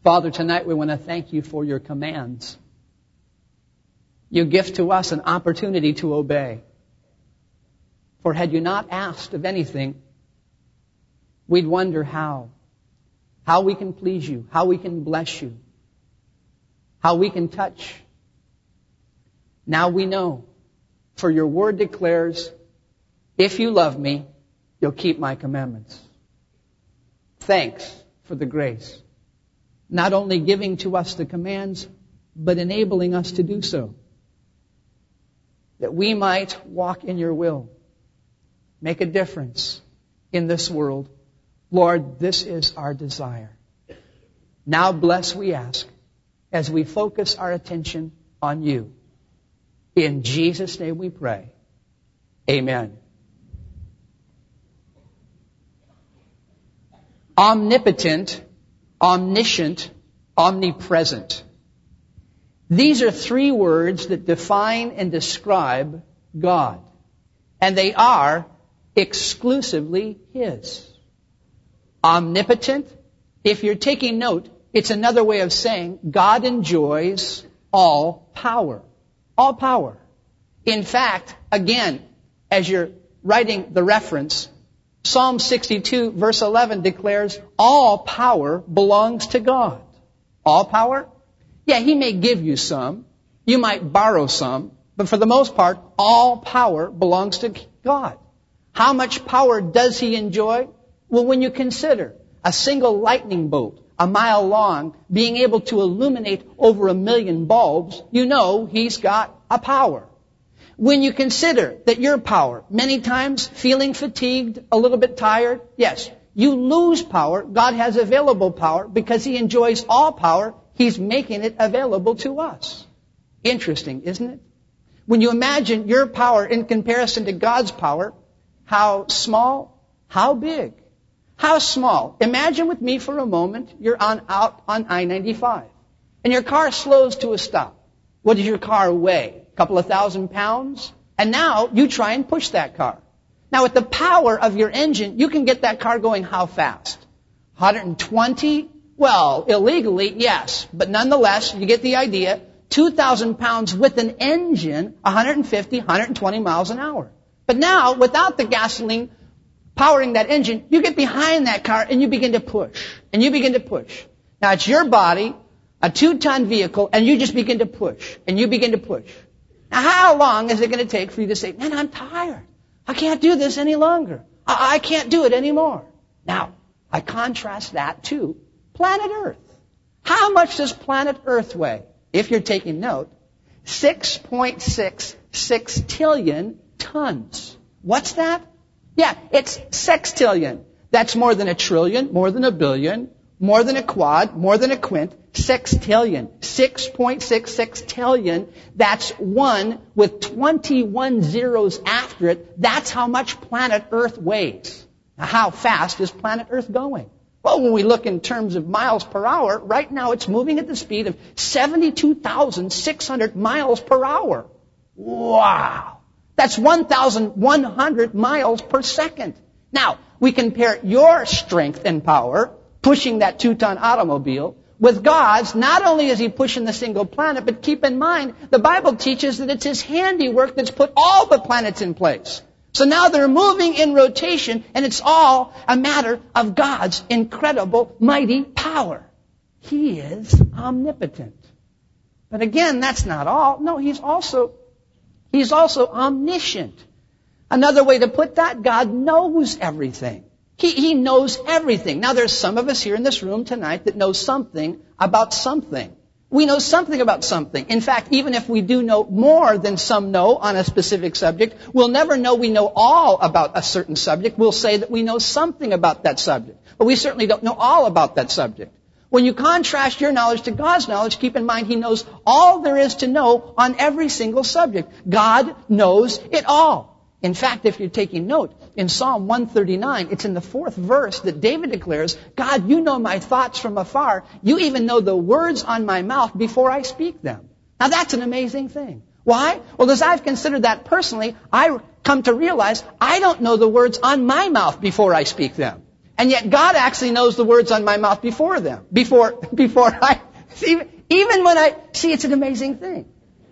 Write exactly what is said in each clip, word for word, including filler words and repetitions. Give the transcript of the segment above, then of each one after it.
Father, tonight we want to thank you for your commands. You gift to us an opportunity to obey. For had you not asked of anything, we'd wonder how. How we can please you, how we can bless you, how we can touch. Now we know, for your word declares, if you love me, you'll keep my commandments. Thanks for the grace. Not only giving to us the commands, but enabling us to do so. That we might walk in your will. Make a difference in this world. Lord, this is our desire. Now bless, we ask, as we focus our attention on you. In Jesus' name we pray. Amen. Omnipotent, omniscient, omnipresent. These are three words that define and describe God. And they are exclusively His. Omnipotent, if you're taking note, it's another way of saying God enjoys all power. All power. In fact, again, as you're writing the reference, Psalm sixty-two verse eleven declares all power belongs to God. All power? Yeah, He may give you some. You might borrow some. But for the most part, all power belongs to God. How much power does He enjoy? Well, when you consider a single lightning bolt, a mile long, being able to illuminate over a million bulbs, you know He's got a power. When you consider that your power, many times feeling fatigued, a little bit tired, yes, you lose power. God has available power because He enjoys all power. He's making it available to us. Interesting, isn't it? When you imagine your power in comparison to God's power, how small, how big. How small. Imagine with me for a moment, you're on out on I ninety-five. And your car slows to a stop. What does your car weigh? A couple of thousand pounds? And now you try and push that car. Now with the power of your engine, you can get that car going how fast? one hundred twenty? Well, illegally, yes. But nonetheless, you get the idea. two thousand pounds with an engine, one hundred fifty, one hundred twenty miles an hour. But now, without the gasoline powering that engine, you get behind that car and you begin to push. And you begin to push. Now, it's your body, a two-ton vehicle, and you just begin to push. And you begin to push. Now, how long is it going to take for you to say, man, I'm tired. I can't do this any longer. I, I can't do it anymore. Now, I contrast that to planet Earth. How much does planet Earth weigh? If you're taking note, six point six six trillion tons. What's that? Yeah, it's sextillion. That's more than a trillion, more than a billion, more than a quad, more than a quint. Sextillion. six point six six trillion. That's one with twenty-one zeros after it. That's how much planet Earth weighs. Now, how fast is planet Earth going? Well, when we look in terms of miles per hour, right now it's moving at the speed of seventy-two thousand six hundred miles per hour. Wow! That's one thousand one hundred miles per second. Now, we compare your strength and power, pushing that two-ton automobile, with God's. Not only is He pushing the single planet, but keep in mind, the Bible teaches that it's His handiwork that's put all the planets in place. So now they're moving in rotation, and it's all a matter of God's incredible, mighty power. He is omnipotent. But again, that's not all. No, He's also, He's also omniscient. Another way to put that, God knows everything. He, he knows everything. Now, there's some of us here in this room tonight that know something about something. We know something about something. In fact, even if we do know more than some know on a specific subject, we'll never know we know all about a certain subject. We'll say that we know something about that subject. But we certainly don't know all about that subject. When you contrast your knowledge to God's knowledge, keep in mind He knows all there is to know on every single subject. God knows it all. In fact, if you're taking note, in Psalm one thirty-nine, it's in the fourth verse that David declares, God, you know my thoughts from afar. You even know the words on my mouth before I speak them. Now that's an amazing thing. Why? Well, as I've considered that personally, I come to realize I don't know the words on my mouth before I speak them. And yet God actually knows the words on my mouth before them. Before, before I, even, even when I, see, it's an amazing thing.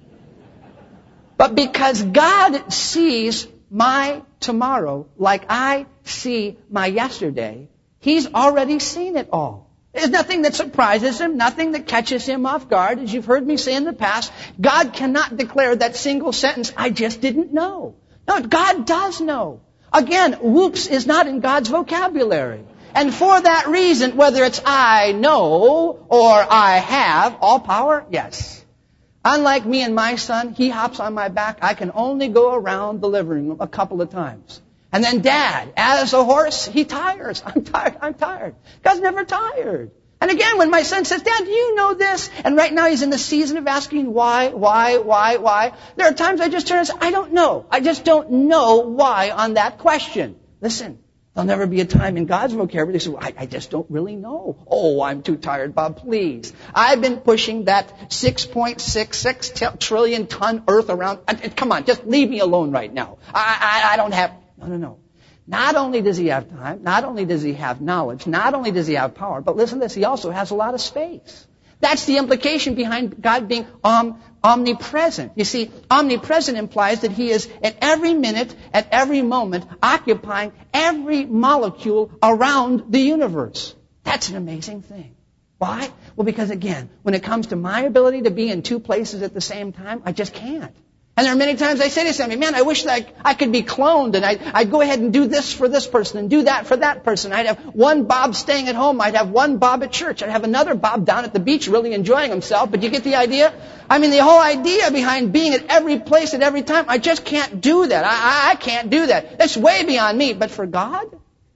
But because God sees my tomorrow like I see my yesterday, He's already seen it all. There's nothing that surprises Him, nothing that catches Him off guard. As you've heard me say in the past, God cannot declare that single sentence, I just didn't know. No, God does know. Again, whoops is not in God's vocabulary. And for that reason, whether it's I know or I have, all power, yes. Unlike me and my son, he hops on my back. I can only go around the living room a couple of times. And then Dad, as a horse, he tires. I'm tired, I'm tired. God's never tired. And again, when my son says, Dad, do you know this? And right now he's in the season of asking why, why, why, why. There are times I just turn and say, I don't know. I just don't know why on that question. Listen, there'll never be a time in God's vocabulary they say, well, I, I just don't really know. Oh, I'm too tired, Bob, please. I've been pushing that six point six six trillion ton earth around. Come on, just leave me alone right now. I, I, I don't have... No, no, no. Not only does He have time, not only does He have knowledge, not only does He have power, but listen to this, He also has a lot of space. That's the implication behind God being um, omnipresent. You see, omnipresent implies that He is at every minute, at every moment, occupying every molecule around the universe. That's an amazing thing. Why? Well, because again, when it comes to my ability to be in two places at the same time, I just can't. And there are many times I say to somebody, man, I wish that I, I could be cloned and I'd, I'd go ahead and do this for this person and do that for that person. I'd have one Bob staying at home. I'd have one Bob at church. I'd have another Bob down at the beach really enjoying himself. But you get the idea? I mean, the whole idea behind being at every place at every time, I just can't do that. I, I, I can't do that. That's way beyond me. But for God,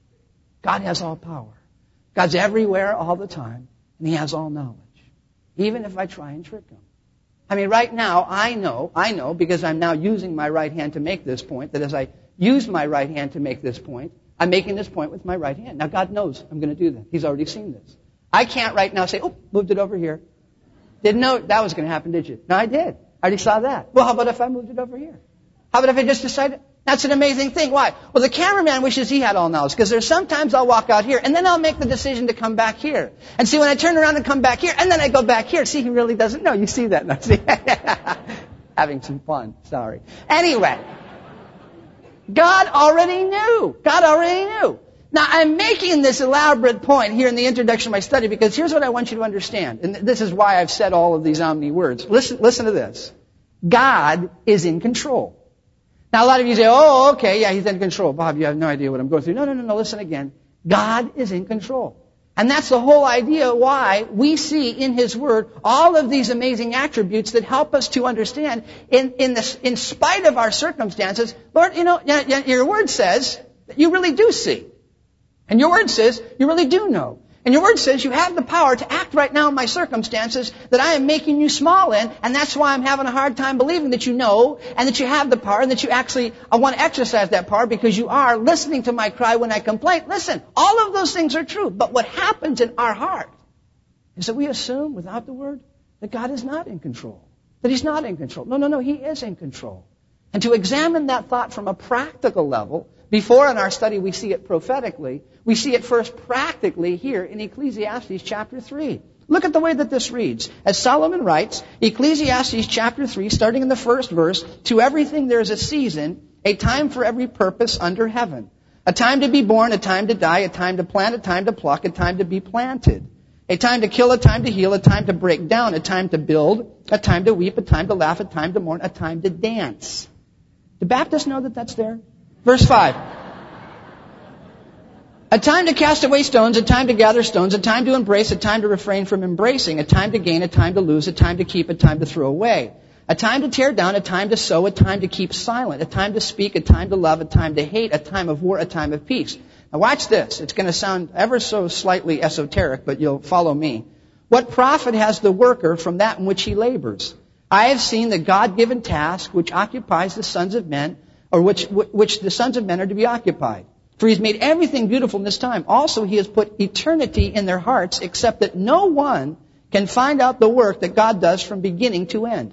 God has all power. God's everywhere all the time. And He has all knowledge. Even if I try and trick Him. I mean, right now, I know, I know, because I'm now using my right hand to make this point, that as I use my right hand to make this point, I'm making this point with my right hand. Now, God knows I'm going to do that. He's already seen this. I can't right now say, oh, moved it over here. Didn't know that was going to happen, did you? No, I did. I already saw that. Well, how about if I moved it over here? How about if I just decided? That's an amazing thing. Why? Well, the cameraman wishes he had all knowledge, because there's sometimes I'll walk out here, and then I'll make the decision to come back here. And see, when I turn around and come back here, and then I go back here, see, he really doesn't know. You see that now, see? Having some fun. Sorry. Anyway, God already knew. God already knew. Now, I'm making this elaborate point here in the introduction of my study, because here's what I want you to understand. And this is why I've said all of these omni words. Listen, listen to this. God is in control. Now, a lot of you say, oh, okay, yeah, He's in control. Bob, you have no idea what I'm going through. No, no, no, no, listen again. God is in control. And that's the whole idea why we see in His Word all of these amazing attributes that help us to understand, in, in, this, in spite of our circumstances, Lord, you know, your Word says that you really do see. And your Word says you really do know. And your Word says you have the power to act right now in my circumstances that I am making you small in, and that's why I'm having a hard time believing that you know, and that you have the power, and that you actually I want to exercise that power because you are listening to my cry when I complain. Listen, all of those things are true, but what happens in our heart is that we assume, without the Word, that God is not in control, that He's not in control. No, no, no, He is in control. And to examine that thought from a practical level, before in our study we see it prophetically, we see it first practically here in Ecclesiastes chapter three. Look at the way that this reads. As Solomon writes, Ecclesiastes chapter three, starting in the first verse, to everything there is a season, a time for every purpose under heaven. A time to be born, a time to die, a time to plant, a time to pluck, a time to be planted. A time to kill, a time to heal, a time to break down, a time to build, a time to weep, a time to laugh, a time to mourn, a time to dance. Do Baptists know that that's there? Verse five. A time to cast away stones, a time to gather stones, a time to embrace, a time to refrain from embracing, a time to gain, a time to lose, a time to keep, a time to throw away. A time to tear down, a time to sow, a time to keep silent, a time to speak, a time to love, a time to hate, a time of war, a time of peace. Now watch this. It's going to sound ever so slightly esoteric, but you'll follow me. What profit has the worker from that in which he labors? I have seen the God-given task which occupies the sons of men, or which, which the sons of men are to be occupied. For He's made everything beautiful in this time. Also, He has put eternity in their hearts, except that no one can find out the work that God does from beginning to end.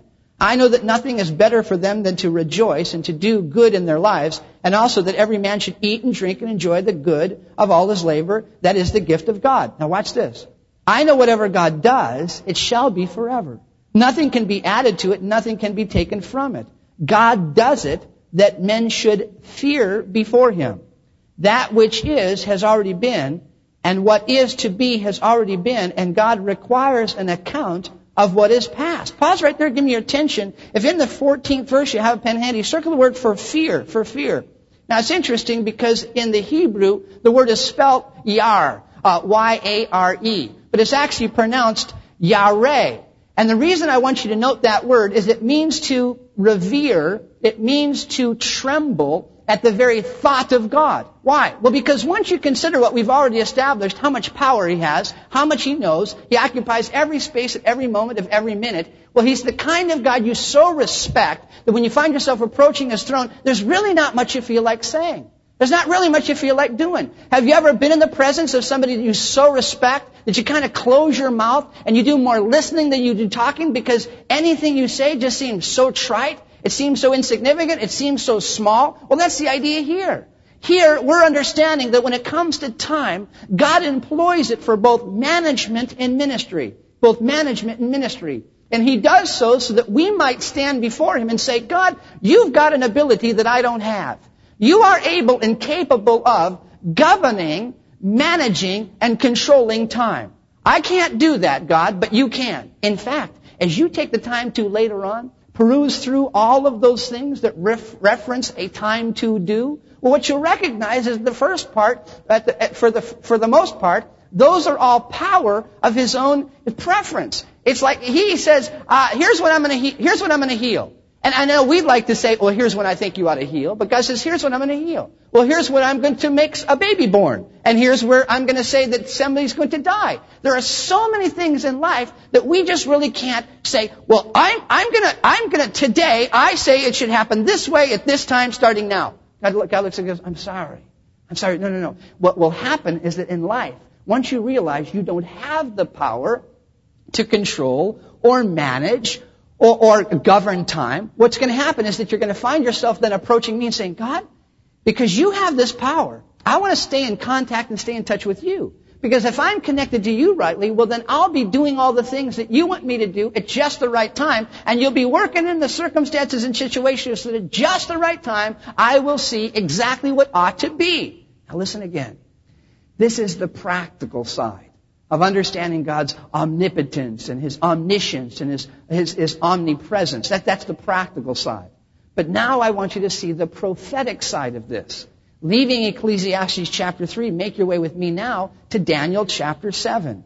I know that nothing is better for them than to rejoice and to do good in their lives, and also that every man should eat and drink and enjoy the good of all his labor. That is the gift of God. Now watch this. I know whatever God does, it shall be forever. Nothing can be added to it, nothing can be taken from it. God does it that men should fear before him. That which is has already been, and what is to be has already been, and God requires an account of what is past. Pause right there, give me your attention. If in the fourteenth verse you have a pen handy, circle the word for fear, for fear. Now it's interesting because in the Hebrew, the word is spelled yar, uh, Y A R E, but it's actually pronounced yareh. And the reason I want you to note that word is it means to revere, it means to tremble at the very thought of God. Why? Well, because once you consider what we've already established, how much power he has, how much he knows, he occupies every space at every moment of every minute. Well, he's the kind of God you so respect that when you find yourself approaching his throne, there's really not much you feel like saying. There's not really much you feel like doing. Have you ever been in the presence of somebody that you so respect that you kind of close your mouth and you do more listening than you do talking because anything you say just seems so trite? It seems so insignificant. It seems so small. Well, that's the idea here. Here, we're understanding that when it comes to time, God employs it for both management and ministry. Both management and ministry. And he does so so that we might stand before him and say, God, you've got an ability that I don't have. You are able and capable of governing, managing, and controlling time. I can't do that, God, but you can. In fact, as you take the time to later on, peruse through all of those things that ref- reference a time to do, well, what you'll recognize is the first part, at the, at, for the for the most part, those are all power of his own preference. It's like he says, uh, "Here's what I'm going to he- here's what I'm going to heal." And I know we'd like to say, "Well, here's when I think you ought to heal," but God says, "Here's what I'm going to heal." Well, here's when I'm going to make a baby born, and here's where I'm going to say that somebody's going to die. There are so many things in life that we just really can't say, "Well, I'm I'm going to I'm going to today I say it should happen this way at this time, starting now." God, God looks and goes, "I'm sorry, I'm sorry." No, no, no. What will happen is that in life, once you realize you don't have the power to control or manage Or, or govern time, what's going to happen is that you're going to find yourself then approaching me and saying, God, because you have this power, I want to stay in contact and stay in touch with you. Because if I'm connected to you rightly, well then I'll be doing all the things that you want me to do at just the right time, and you'll be working in the circumstances and situations so that at just the right time, I will see exactly what ought to be. Now listen again. This is the practical side of understanding God's omnipotence and his omniscience and his, his, his omnipresence. That, that's the practical side. But now I want you to see the prophetic side of this. Leaving Ecclesiastes chapter three, make your way with me now to Daniel chapter seven.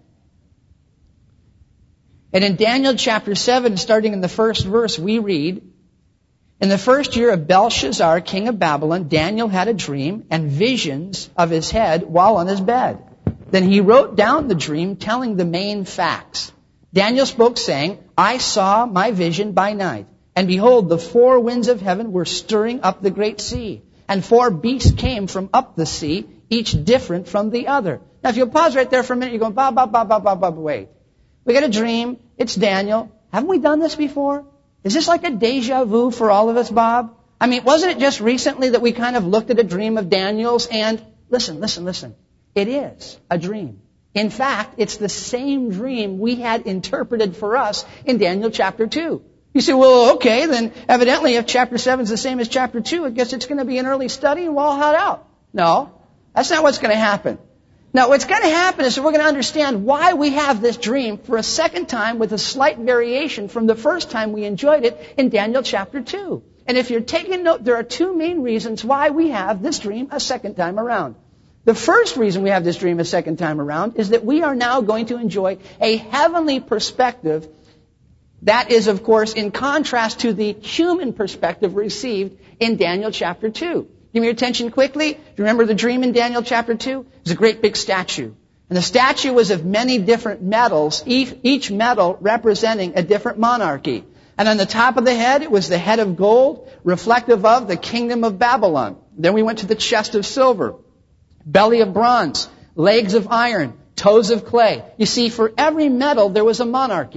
And in Daniel chapter seven, starting in the first verse, we read, "In the first year of Belshazzar, king of Babylon, Daniel had a dream and visions of his head while on his bed. Then he wrote down the dream, telling the main facts. Daniel spoke, saying, I saw my vision by night, and behold, the four winds of heaven were stirring up the great sea, and four beasts came from up the sea, each different from the other." Now, if you'll pause right there for a minute, you're going, Bob, Bob, Bob, Bob, Bob, Bob, wait. We got a dream. It's Daniel. Haven't we done this before? Is this like a deja vu for all of us, Bob? I mean, wasn't it just recently that we kind of looked at a dream of Daniel's and, listen, listen, listen. It is a dream. In fact, it's the same dream we had interpreted for us in Daniel chapter two. You say, well, okay, then evidently if chapter seven is the same as chapter two, I guess it's going to be an early study and we'll all head out. No, that's not what's going to happen. Now, what's going to happen is we're going to understand why we have this dream for a second time with a slight variation from the first time we enjoyed it in Daniel chapter two. And if you're taking note, there are two main reasons why we have this dream a second time around. The first reason we have this dream a second time around is that we are now going to enjoy a heavenly perspective that is, of course, in contrast to the human perspective received in Daniel chapter two. Give me your attention quickly. Do you remember the dream in Daniel chapter two? It was a great big statue. And the statue was of many different metals, each metal representing a different monarchy. And on the top of the head, it was the head of gold, reflective of the kingdom of Babylon. Then we went to the chest of silver, belly of bronze, legs of iron, toes of clay. You see, for every metal, there was a monarchy.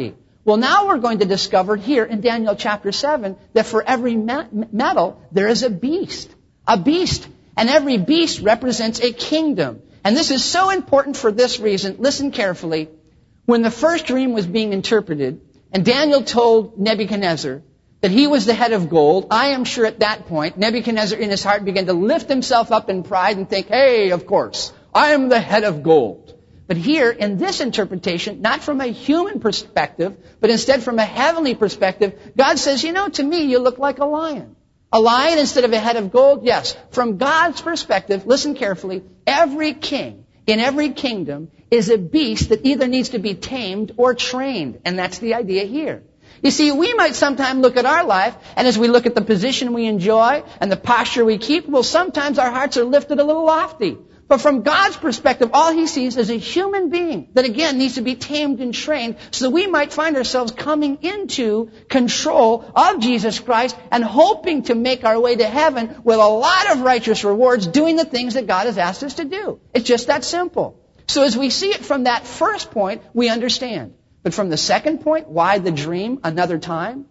Well, now we're going to discover here in Daniel chapter seven that for every metal, there is a beast. A beast. And every beast represents a kingdom. And this is so important for this reason. Listen carefully. When the first dream was being interpreted, and Daniel told Nebuchadnezzar that he was the head of gold, I am sure at that point, Nebuchadnezzar in his heart began to lift himself up in pride and think, hey, of course, I am the head of gold. But here, in this interpretation, not from a human perspective, but instead from a heavenly perspective, God says, you know, to me, you look like a lion. A lion instead of a head of gold? Yes. From God's perspective, listen carefully, every king in every kingdom is a beast that either needs to be tamed or trained. And that's the idea here. You see, we might sometimes look at our life, and as we look at the position we enjoy and the posture we keep, well, sometimes our hearts are lifted a little lofty. But from God's perspective, all He sees is a human being that, again, needs to be tamed and trained so that we might find ourselves coming into control of Jesus Christ and hoping to make our way to heaven with a lot of righteous rewards doing the things that God has asked us to do. It's just that simple. So as we see it from that first point, we understand. But from the second point, why the dream another time?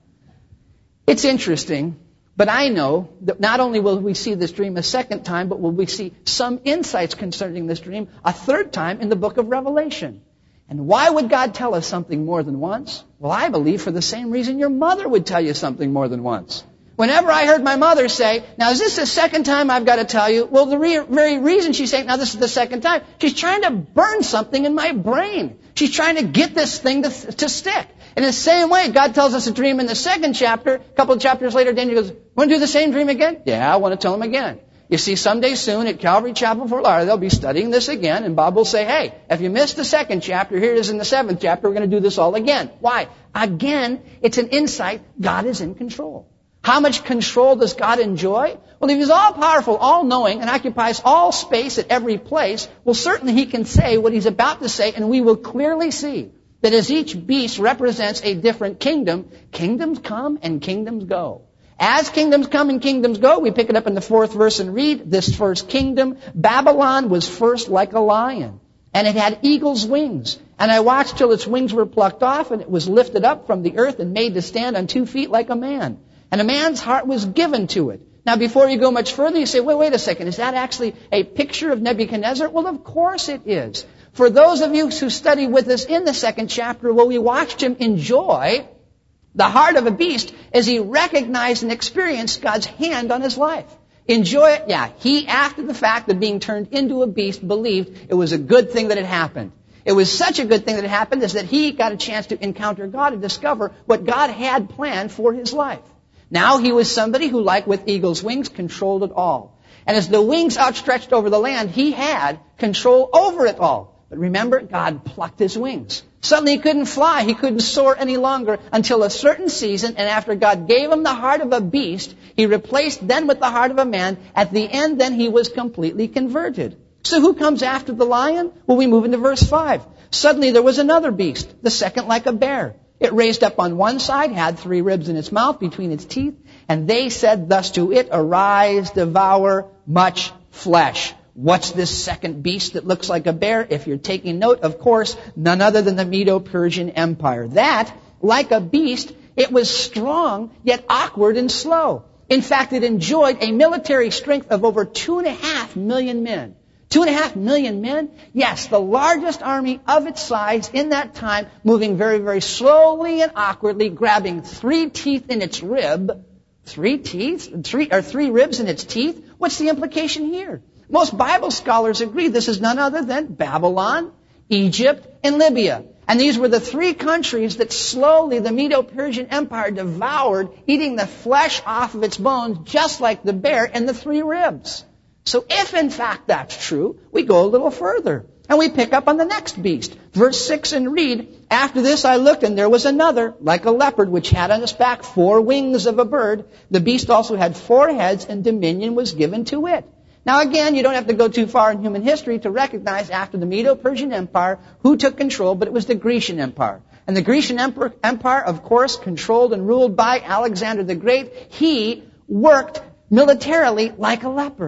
It's interesting. But I know that not only will we see this dream a second time, but will we see some insights concerning this dream a third time in the book of Revelation. And why would God tell us something more than once? Well, I believe for the same reason your mother would tell you something more than once. Whenever I heard my mother say, now is this the second time I've got to tell you? Well, the re- very reason she's saying, now this is the second time, she's trying to burn something in my brain. She's trying to get this thing to, to stick. In the same way, God tells us a dream in the second chapter. A couple of chapters later, Daniel goes, want to do the same dream again? Yeah, I want to tell him again. You see, someday soon at Calvary Chapel, Fort Lauderdale, they'll be studying this again, and Bob will say, hey, if you missed the second chapter, here it is in the seventh chapter, we're going to do this all again. Why? Again, it's an insight. God is in control. How much control does God enjoy? Well, if He's all-powerful, all-knowing, and occupies all space at every place, well, certainly He can say what He's about to say, and we will clearly see that as each beast represents a different kingdom, kingdoms come and kingdoms go. As kingdoms come and kingdoms go, we pick it up in the fourth verse and read, this first kingdom, Babylon was first like a lion, and it had eagle's wings. And I watched till its wings were plucked off, and it was lifted up from the earth and made to stand on two feet like a man. And a man's heart was given to it. Now, before you go much further, you say, wait, wait a second, is that actually a picture of Nebuchadnezzar? Well, of course it is. For those of you who study with us in the second chapter, well, we watched him enjoy the heart of a beast as he recognized and experienced God's hand on his life. Enjoy it? Yeah. He, after the fact of being turned into a beast, believed it was a good thing that had happened. It was such a good thing that had happened is that he got a chance to encounter God and discover what God had planned for his life. Now he was somebody who, like with eagle's wings, controlled it all. And as the wings outstretched over the land, he had control over it all. But remember, God plucked his wings. Suddenly he couldn't fly. He couldn't soar any longer until a certain season. And after God gave him the heart of a beast, he replaced then with the heart of a man. At the end, then he was completely converted. So who comes after the lion? Well, we move into verse five. Suddenly there was another beast, the second like a bear. It raised up on one side, had three ribs in its mouth between its teeth. And they said thus to it, arise, devour much flesh. What's this second beast that looks like a bear? If you're taking note, of course, none other than the Medo-Persian Empire. That, like a beast, it was strong, yet awkward and slow. In fact, it enjoyed a military strength of over two and a half million men. Two and a half million men? Yes, the largest army of its size in that time, moving very, very slowly and awkwardly, grabbing three teeth in its rib. Three teeth? Three, or three ribs in its teeth? What's the implication here? Most Bible scholars agree this is none other than Babylon, Egypt, and Libya. And these were the three countries that slowly the Medo-Persian Empire devoured, eating the flesh off of its bones, just like the bear and the three ribs. So if in fact that's true, we go a little further. And we pick up on the next beast. Verse six and read, after this I looked, and there was another, like a leopard, which had on its back four wings of a bird. The beast also had four heads, and dominion was given to it. Now again, you don't have to go too far in human history to recognize after the Medo-Persian Empire who took control, but it was the Grecian Empire. And the Grecian Empire, of course, controlled and ruled by Alexander the Great. He worked militarily like a leopard.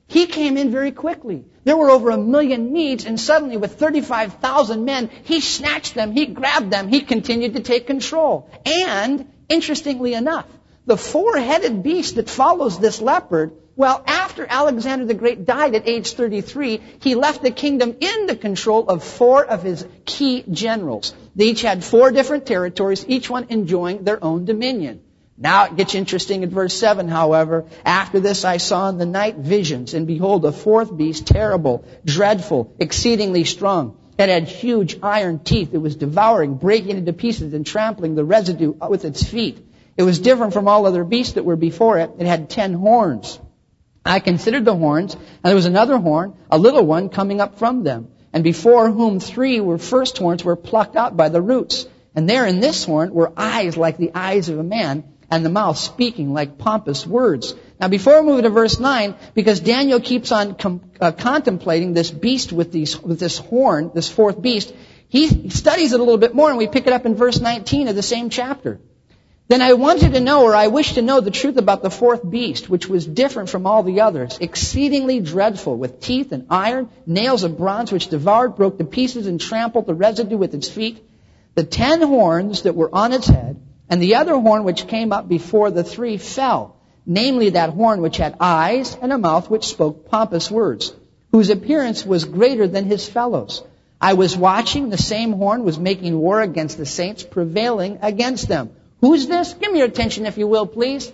He came in very quickly. There were over a million Medes, and suddenly with thirty-five thousand men, he snatched them, he grabbed them, he continued to take control. And, interestingly enough, the four-headed beast that follows this leopard, well, after Alexander the Great died at age thirty-three, he left the kingdom in the control of four of his key generals. They each had four different territories, each one enjoying their own dominion. Now it gets interesting in verse seven, however. After this I saw in the night visions, and behold, a fourth beast, terrible, dreadful, exceedingly strong. It had huge iron teeth. It was devouring, breaking into pieces, and trampling the residue with its feet. It was different from all other beasts that were before it. It had ten horns. I considered the horns, and there was another horn, a little one, coming up from them, and before whom three were first horns were plucked out by the roots. And there in this horn were eyes like the eyes of a man, and the mouth speaking like pompous words. Now before we move to verse nine, because Daniel keeps on com- uh, contemplating this beast with, these, with this horn, this fourth beast, he studies it a little bit more, and we pick it up in verse nineteen of the same chapter. Then I wanted to know, or I wished to know the truth about the fourth beast, which was different from all the others, exceedingly dreadful, with teeth and iron, nails of bronze, which devoured, broke to pieces, and trampled the residue with its feet. The ten horns that were on its head, and the other horn which came up before the three fell, namely that horn which had eyes and a mouth which spoke pompous words, whose appearance was greater than his fellows. I was watching, the same horn was making war against the saints, prevailing against them. Who's this? Give me your attention, if you will, please.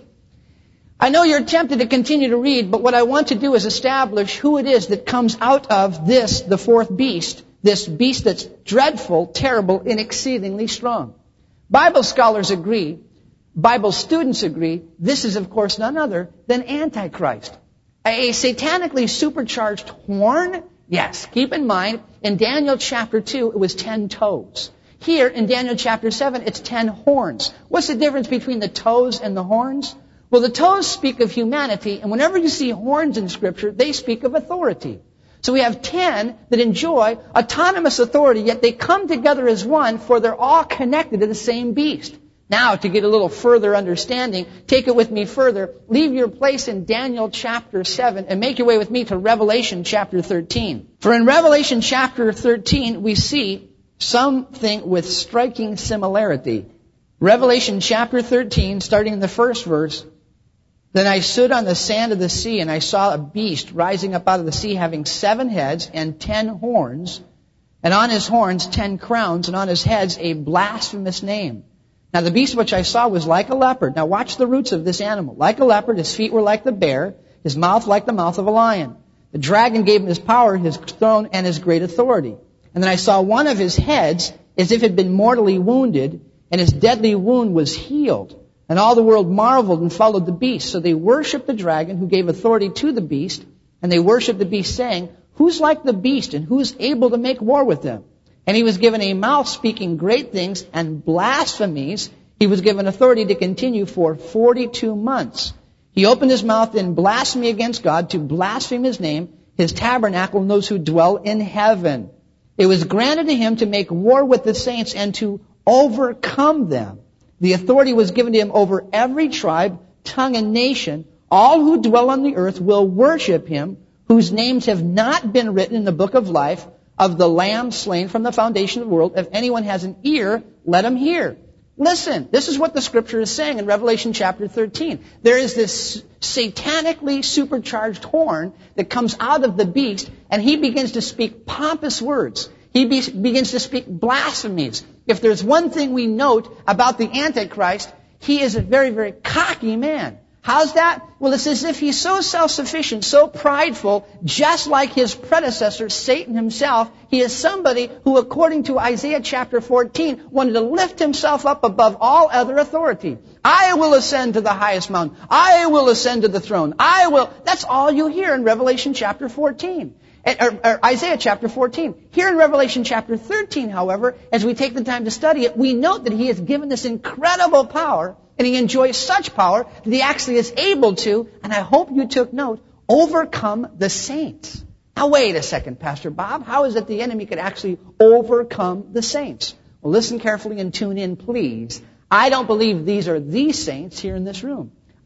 I know you're tempted to continue to read, but what I want to do is establish who it is that comes out of this, the fourth beast, this beast that's dreadful, terrible, and exceedingly strong. Bible scholars agree, Bible students agree, this is, of course, none other than Antichrist. A satanically supercharged horn? Yes, keep in mind, in Daniel chapter two, it was ten toes. Here, in Daniel chapter seven, it's ten horns. What's the difference between the toes and the horns? Well, the toes speak of humanity, and whenever you see horns in Scripture, they speak of authority. So we have ten that enjoy autonomous authority, yet they come together as one, for they're all connected to the same beast. Now, to get a little further understanding, take it with me further. Leave your place in Daniel chapter seven and make your way with me to Revelation chapter thirteen. For in Revelation chapter thirteen, we see something with striking similarity. Revelation chapter thirteen, starting in the first verse. Then I stood on the sand of the sea, and I saw a beast rising up out of the sea, having seven heads and ten horns, and on his horns ten crowns, and on his heads a blasphemous name. Now the beast which I saw was like a leopard. Now watch the roots of this animal. Like a leopard, his feet were like the bear, his mouth like the mouth of a lion. The dragon gave him his power, his throne, and his great authority. And then I saw one of his heads as if it had been mortally wounded, and his deadly wound was healed. And all the world marveled and followed the beast. So they worshipped the dragon who gave authority to the beast, and they worshipped the beast, saying, Who's like the beast, and who's able to make war with him? And he was given a mouth speaking great things and blasphemies. He was given authority to continue for forty-two months. He opened his mouth in blasphemy against God, to blaspheme his name, his tabernacle, and those who dwell in heaven. It was granted to him to make war with the saints and to overcome them. The authority was given to him over every tribe, tongue, and nation. All who dwell on the earth will worship him, whose names have not been written in the book of life of the Lamb slain from the foundation of the world. If anyone has an ear, let him hear. Listen, this is what the Scripture is saying in Revelation chapter thirteen. There is this satanically supercharged horn that comes out of the beast, and he begins to speak pompous words. He be- begins to speak blasphemies. If there's one thing we note about the Antichrist, he is a very, very cocky man. How's that? Well, it's as if he's so self-sufficient, so prideful, just like his predecessor, Satan himself. He is somebody who, according to Isaiah chapter fourteen, wanted to lift himself up above all other authority. I will ascend to the highest mountain. I will ascend to the throne. I will. That's all you hear in Revelation chapter fourteen. Or, or Isaiah chapter fourteen. Here in Revelation chapter thirteen, however, as we take the time to study it, we note that he is given this incredible power, and he enjoys such power that he actually is able to, and I hope you took note, overcome the saints. Now wait a second, Pastor Bob. How is it the enemy could actually overcome the saints? Well, listen carefully and tune in, please. I don't believe these are the saints here in this room.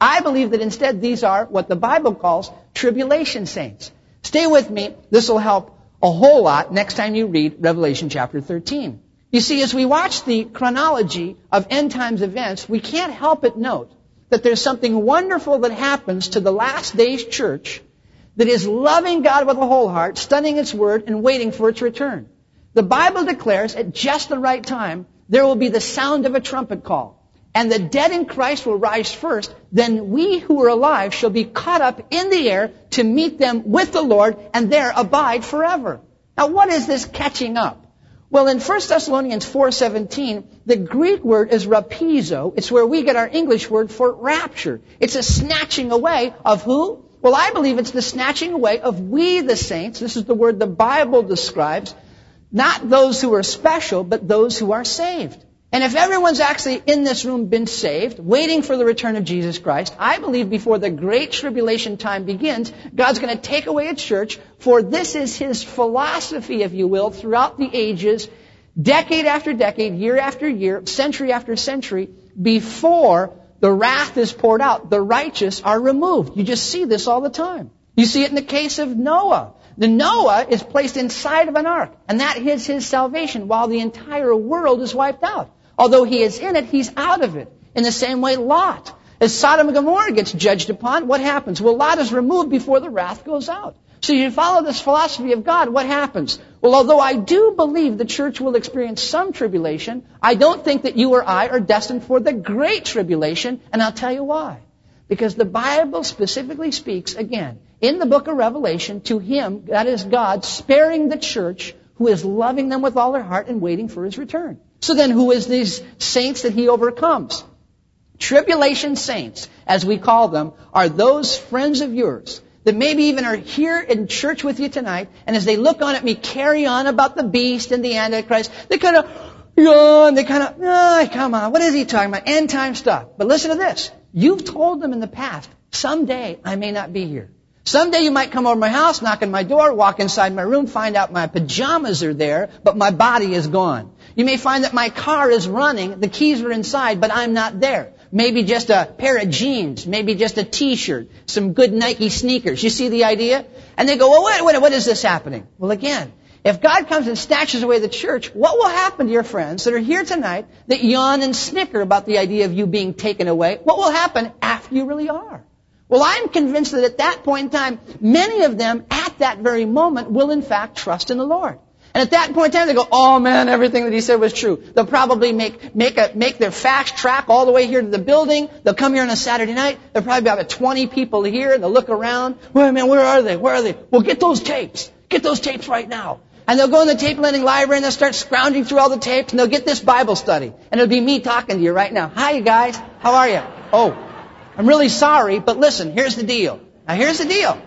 I believe that instead these are what the Bible calls tribulation saints. Stay with me. This will help a whole lot next time you read Revelation chapter thirteen. You see, as we watch the chronology of end times events, we can't help but note that there's something wonderful that happens to the last days church that is loving God with a whole heart, studying its word, and waiting for its return. The Bible declares at just the right time, there will be the sound of a trumpet call. And the dead in Christ will rise first. Then we who are alive shall be caught up in the air to meet them with the Lord and there abide forever. Now what is this catching up? Well, in First Thessalonians four seventeen, the Greek word is rapizo. It's where we get our English word for rapture. It's a snatching away of who? Well, I believe it's the snatching away of we the saints. This is the word the Bible describes. Not those who are special, but those who are saved. And if everyone's actually in this room been saved, waiting for the return of Jesus Christ, I believe before the great tribulation time begins, God's going to take away a church, for this is His philosophy, if you will, throughout the ages, decade after decade, year after year, century after century, before the wrath is poured out, the righteous are removed. You just see this all the time. You see it in the case of Noah. The Noah is placed inside of an ark, and that is his salvation, while the entire world is wiped out. Although he is in it, he's out of it. In the same way, Lot. As Sodom and Gomorrah gets judged upon, what happens? Well, Lot is removed before the wrath goes out. So you follow this philosophy of God, what happens? Well, although I do believe the church will experience some tribulation, I don't think that you or I are destined for the great tribulation, and I'll tell you why. Because the Bible specifically speaks, again, in the book of Revelation, to Him, that is God, sparing the church who is loving them with all their heart and waiting for His return. So then who is these saints that He overcomes? Tribulation saints, as we call them, are those friends of yours that maybe even are here in church with you tonight, and as they look on at me carry on about the beast and the Antichrist, they kind of yawn, they kind of, oh, come on, what is he talking about? End time stuff. But listen to this. You've told them in the past, someday I may not be here. Someday you might come over my house, knock on my door, walk inside my room, find out my pajamas are there, but my body is gone. You may find that my car is running, the keys are inside, but I'm not there. Maybe just a pair of jeans, maybe just a t-shirt, some good Nike sneakers. You see the idea? And they go, well, wait, wait, what is this happening? Well, again, if God comes and snatches away the church, what will happen to your friends that are here tonight that yawn and snicker about the idea of you being taken away? What will happen after you really are? Well, I'm convinced that at that point in time, many of them at that very moment will in fact trust in the Lord. And at that point in time, they go, oh man, everything that he said was true. They'll probably make, make a, make their fast track all the way here to the building. They'll come here on a Saturday night. There'll probably be about twenty people here. They'll look around. Wait, man, where are they? Where are they? Well, get those tapes. Get those tapes right now. And they'll go in the tape lending library and they'll start scrounging through all the tapes and they'll get this Bible study. And it'll be me talking to you right now. Hi, you guys. How are you? Oh, I'm really sorry, but listen, here's the deal. Now, here's the deal.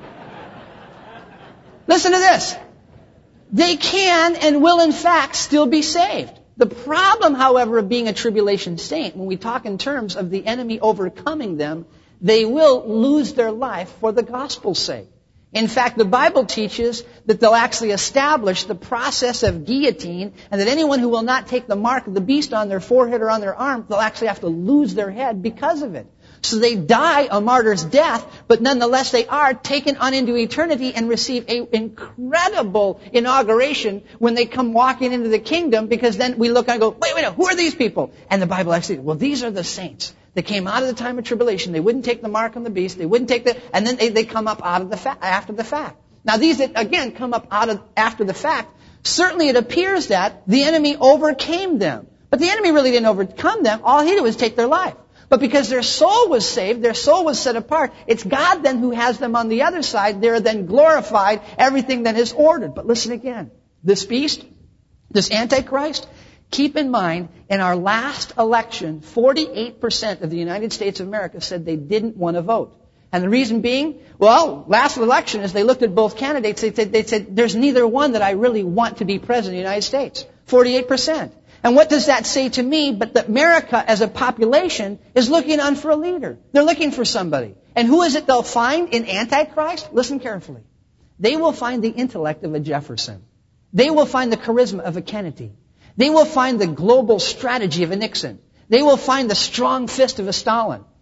Listen to this. They can and will in fact still be saved. The problem, however, of being a tribulation saint, when we talk in terms of the enemy overcoming them, they will lose their life for the gospel's sake. In fact, the Bible teaches that they'll actually establish the process of guillotine, and that anyone who will not take the mark of the beast on their forehead or on their arm, they'll actually have to lose their head because of it. So they die a martyr's death, but nonetheless they are taken on into eternity and receive an incredible inauguration when they come walking into the kingdom, because then we look and go, wait, wait, who are these people? And the Bible actually says, well, these are the saints. They came out of the time of tribulation. They wouldn't take the mark on the beast. They wouldn't take the, and then they, they come up out of the fa- after the fact. Now these that, again, come up out of, after the fact, certainly it appears that the enemy overcame them. But the enemy really didn't overcome them. All he did was take their life. But because their soul was saved, their soul was set apart, it's God then who has them on the other side. They're then glorified, everything then is ordered. But listen again, this beast, this Antichrist, keep in mind, in our last election, forty-eight percent of the United States of America said they didn't want to vote. And the reason being, well, last election, as they looked at both candidates, they said, they said there's neither one that I really want to be president of the United States. forty-eight percent. And what does that say to me but that America as a population is looking on for a leader? They're looking for somebody. And who is it they'll find in Antichrist? Listen carefully. They will find the intellect of a Jefferson. They will find the charisma of a Kennedy. They will find the global strategy of a Nixon. They will find the strong fist of a Stalin.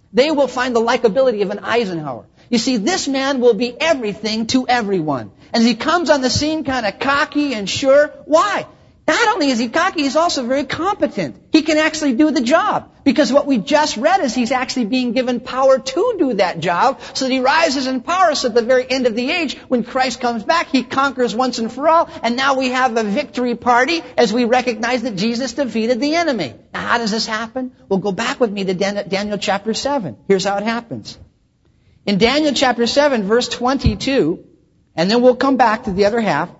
They will find the likability of an Eisenhower. You see, this man will be everything to everyone. As he comes on the scene kind of cocky and sure, why? Not only is he cocky, he's also very competent. He can actually do the job. Because what we just read is he's actually being given power to do that job so that he rises in power so at the very end of the age, when Christ comes back, he conquers once and for all. And now we have a victory party as we recognize that Jesus defeated the enemy. Now how does this happen? Well, go back with me to Daniel chapter seven. Here's how it happens. In Daniel chapter seven, verse twenty-two, and then we'll come back to the other half,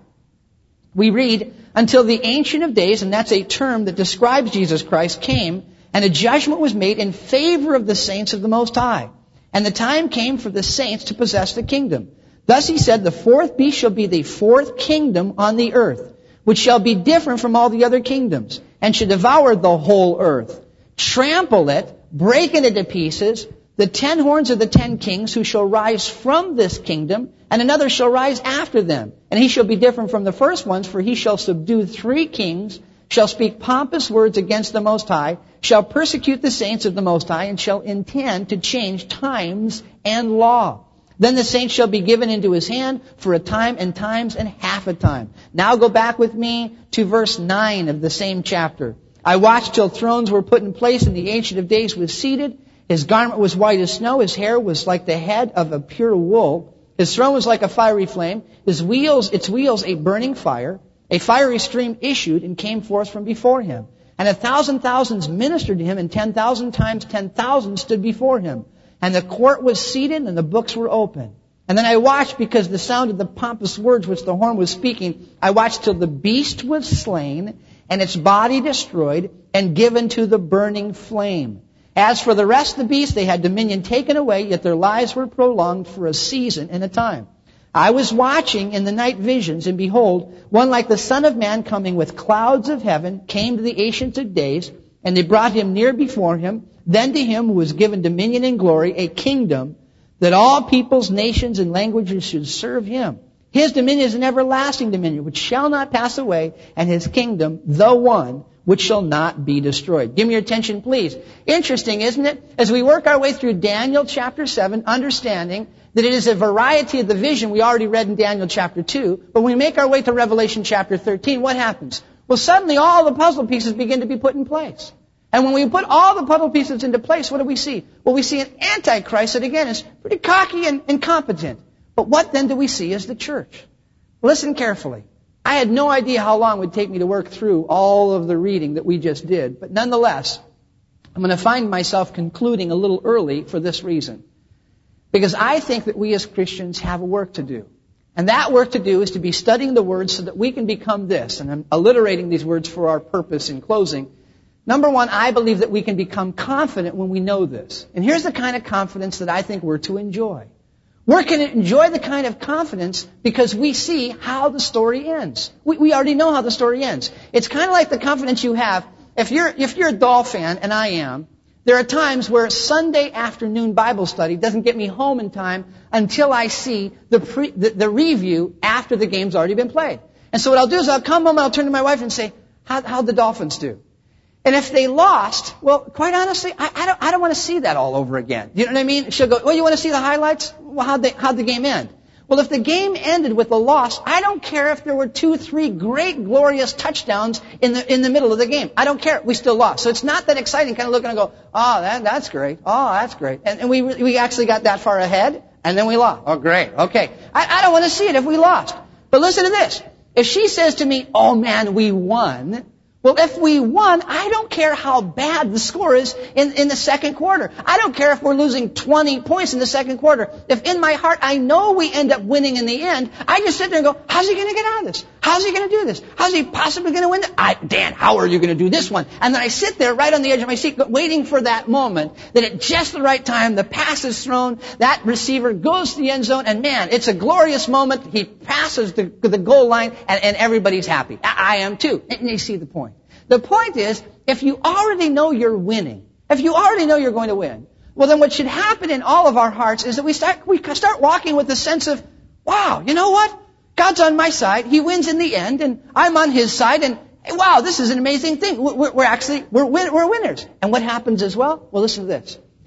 we read, until the Ancient of Days, and that's a term that describes Jesus Christ, came, and a judgment was made in favor of the saints of the Most High. And the time came for the saints to possess the kingdom. Thus he said, the fourth beast shall be the fourth kingdom on the earth, which shall be different from all the other kingdoms, and shall devour the whole earth, trample it, break it into pieces, the ten horns of the ten kings who shall rise from this kingdom, and another shall rise after them. And he shall be different from the first ones, for he shall subdue three kings, shall speak pompous words against the Most High, shall persecute the saints of the Most High, and shall intend to change times and law. Then the saints shall be given into his hand for a time and times and half a time. Now go back with me to verse nine of the same chapter. I watched till thrones were put in place, and the Ancient of Days was seated. His garment was white as snow. His hair was like the head of a pure wool. His throne was like a fiery flame. His wheels, its wheels a burning fire. A fiery stream issued and came forth from before him. And a thousand thousands ministered to him, and ten thousand times ten thousand stood before him. And the court was seated, and the books were open. And then I watched, because the sound of the pompous words which the horn was speaking, I watched till the beast was slain, and its body destroyed, and given to the burning flame. As for the rest of the beasts, they had dominion taken away, yet their lives were prolonged for a season and a time. I was watching in the night visions, and behold, one like the Son of Man coming with clouds of heaven came to the Ancient of Days, and they brought him near before him. Then to him who was given dominion and glory, a kingdom, that all peoples, nations, and languages should serve him. His dominion is an everlasting dominion, which shall not pass away, and his kingdom, the one, which shall not be destroyed. Give me your attention, please. Interesting, isn't it? As we work our way through Daniel chapter seven, understanding that it is a variety of the vision we already read in Daniel chapter two, but when we make our way to Revelation chapter thirteen, what happens? Well, suddenly all the puzzle pieces begin to be put in place. And when we put all the puzzle pieces into place, what do we see? Well, we see an Antichrist that, again, is pretty cocky and incompetent. But what then do we see as the church? Listen carefully. I had no idea how long it would take me to work through all of the reading that we just did. But nonetheless, I'm going to find myself concluding a little early for this reason. Because I think that we as Christians have a work to do. And that work to do is to be studying the Word so that we can become this. And I'm alliterating these words for our purpose in closing. Number one, I believe that we can become confident when we know this. And here's the kind of confidence that I think we're to enjoy. We're going to enjoy the kind of confidence because we see how the story ends. We, we already know how the story ends. It's kind of like the confidence you have. If you're, if you're a Doll fan, and I am, there are times where Sunday afternoon Bible study doesn't get me home in time until I see the, pre, the, the review after the game's already been played. And so what I'll do is I'll come home and I'll turn to my wife and say, How, how'd the Dolphins do? And if they lost, well, quite honestly, I, I don't, I don't want to see that all over again. You know what I mean? She'll go, well, you want to see the highlights? Well, how'd, they, how'd the game end? Well, if the game ended with a loss, I don't care if there were two, three great, glorious touchdowns in the, in the middle of the game. I don't care. We still lost. So it's not that exciting kind of looking and go, oh, that, that's great. Oh, that's great. And, and we, we actually got that far ahead, and then we lost. Oh, great. Okay. I, I don't want to see it if we lost. But listen to this. If she says to me, oh man, we won, well, if we won, I don't care how bad the score is in, in the second quarter. I don't care if we're losing twenty points in the second quarter. If in my heart I know we end up winning in the end, I just sit there and go, how's he going to get out of this? How's he going to do this? How's he possibly going to win this? I, Dan, how are you going to do this one? And then I sit there right on the edge of my seat waiting for that moment that at just the right time, the pass is thrown, that receiver goes to the end zone, and man, it's a glorious moment. He passes the, the goal line, and, and everybody's happy. I, I am too. And you see the point. The point is, if you already know you're winning, if you already know you're going to win, well then what should happen in all of our hearts is that we start, we start walking with a sense of, wow, you know what? God's on my side. He wins in the end, and I'm on His side, and wow, this is an amazing thing. We're, we're actually, we're, win, we're winners. And what happens as well? Well, listen to this.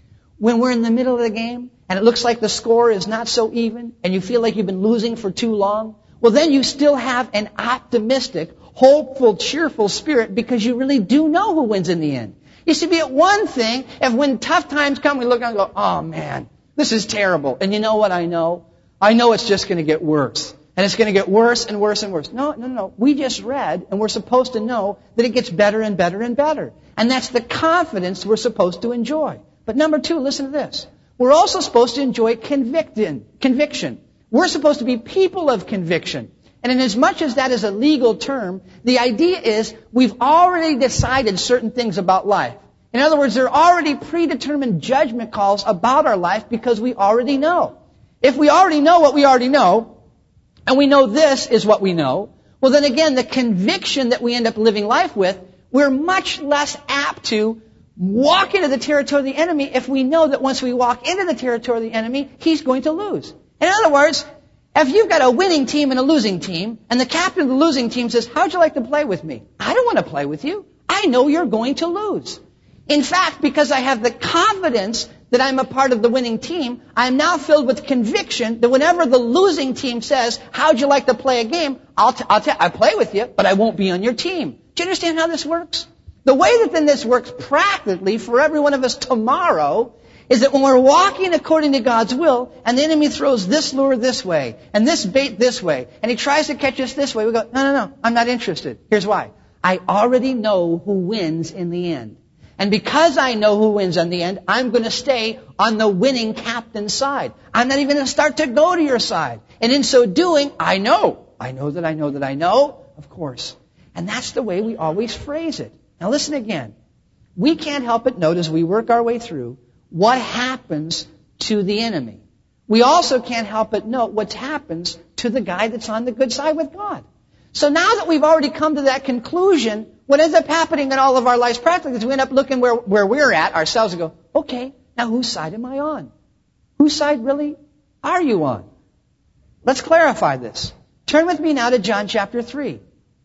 when we're in the middle of the game and it looks like the score is not so even and you feel like you've been losing for too long, well, then you still have an optimistic, hopeful, cheerful spirit because you really do know who wins in the end. You see, be it one thing if when tough times come, we look around and go, oh, man, this is terrible. And you know what I know? I know it's just going to get worse. And it's going to get worse and worse and worse. No, no, no. We just read, and we're supposed to know that it gets better and better and better. And that's the confidence we're supposed to enjoy. But number two, listen to this. We're also supposed to enjoy conviction. Conviction. We're supposed to be people of conviction. And in as much as that is a legal term, the idea is we've already decided certain things about life. In other words, there are already predetermined judgment calls about our life because we already know. If we already know what we already know, and we know this is what we know, well then again, the conviction that we end up living life with, we're much less apt to walk into the territory of the enemy if we know that once we walk into the territory of the enemy, he's going to lose. In other words, if you've got a winning team and a losing team, and the captain of the losing team says, how'd you like to play with me? I don't want to play with you. I know you're going to lose. In fact, because I have the confidence that I'm a part of the winning team, I'm now filled with conviction that whenever the losing team says, how'd you like to play a game? I'll, t- I'll, t- I'll play with you, but I won't be on your team. Do you understand how this works? The way that then this works practically for every one of us tomorrow is that when we're walking according to God's will, and the enemy throws this lure this way, and this bait this way, and he tries to catch us this way, we go, no, no, no, I'm not interested. Here's why. I already know who wins in the end. And because I know who wins in the end, I'm going to stay on the winning captain's side. I'm not even going to start to go to your side. And in so doing, I know. I know that I know that I know, of course. And that's the way we always phrase it. Now listen again. We can't help but note as we work our way through what happens to the enemy. We also can't help but note what happens to the guy that's on the good side with God. So now that we've already come to that conclusion, what ends up happening in all of our lives practically is we end up looking where, where we're at ourselves and go, okay, now whose side am I on? Whose side really are you on? Let's clarify this. Turn with me now to John chapter three.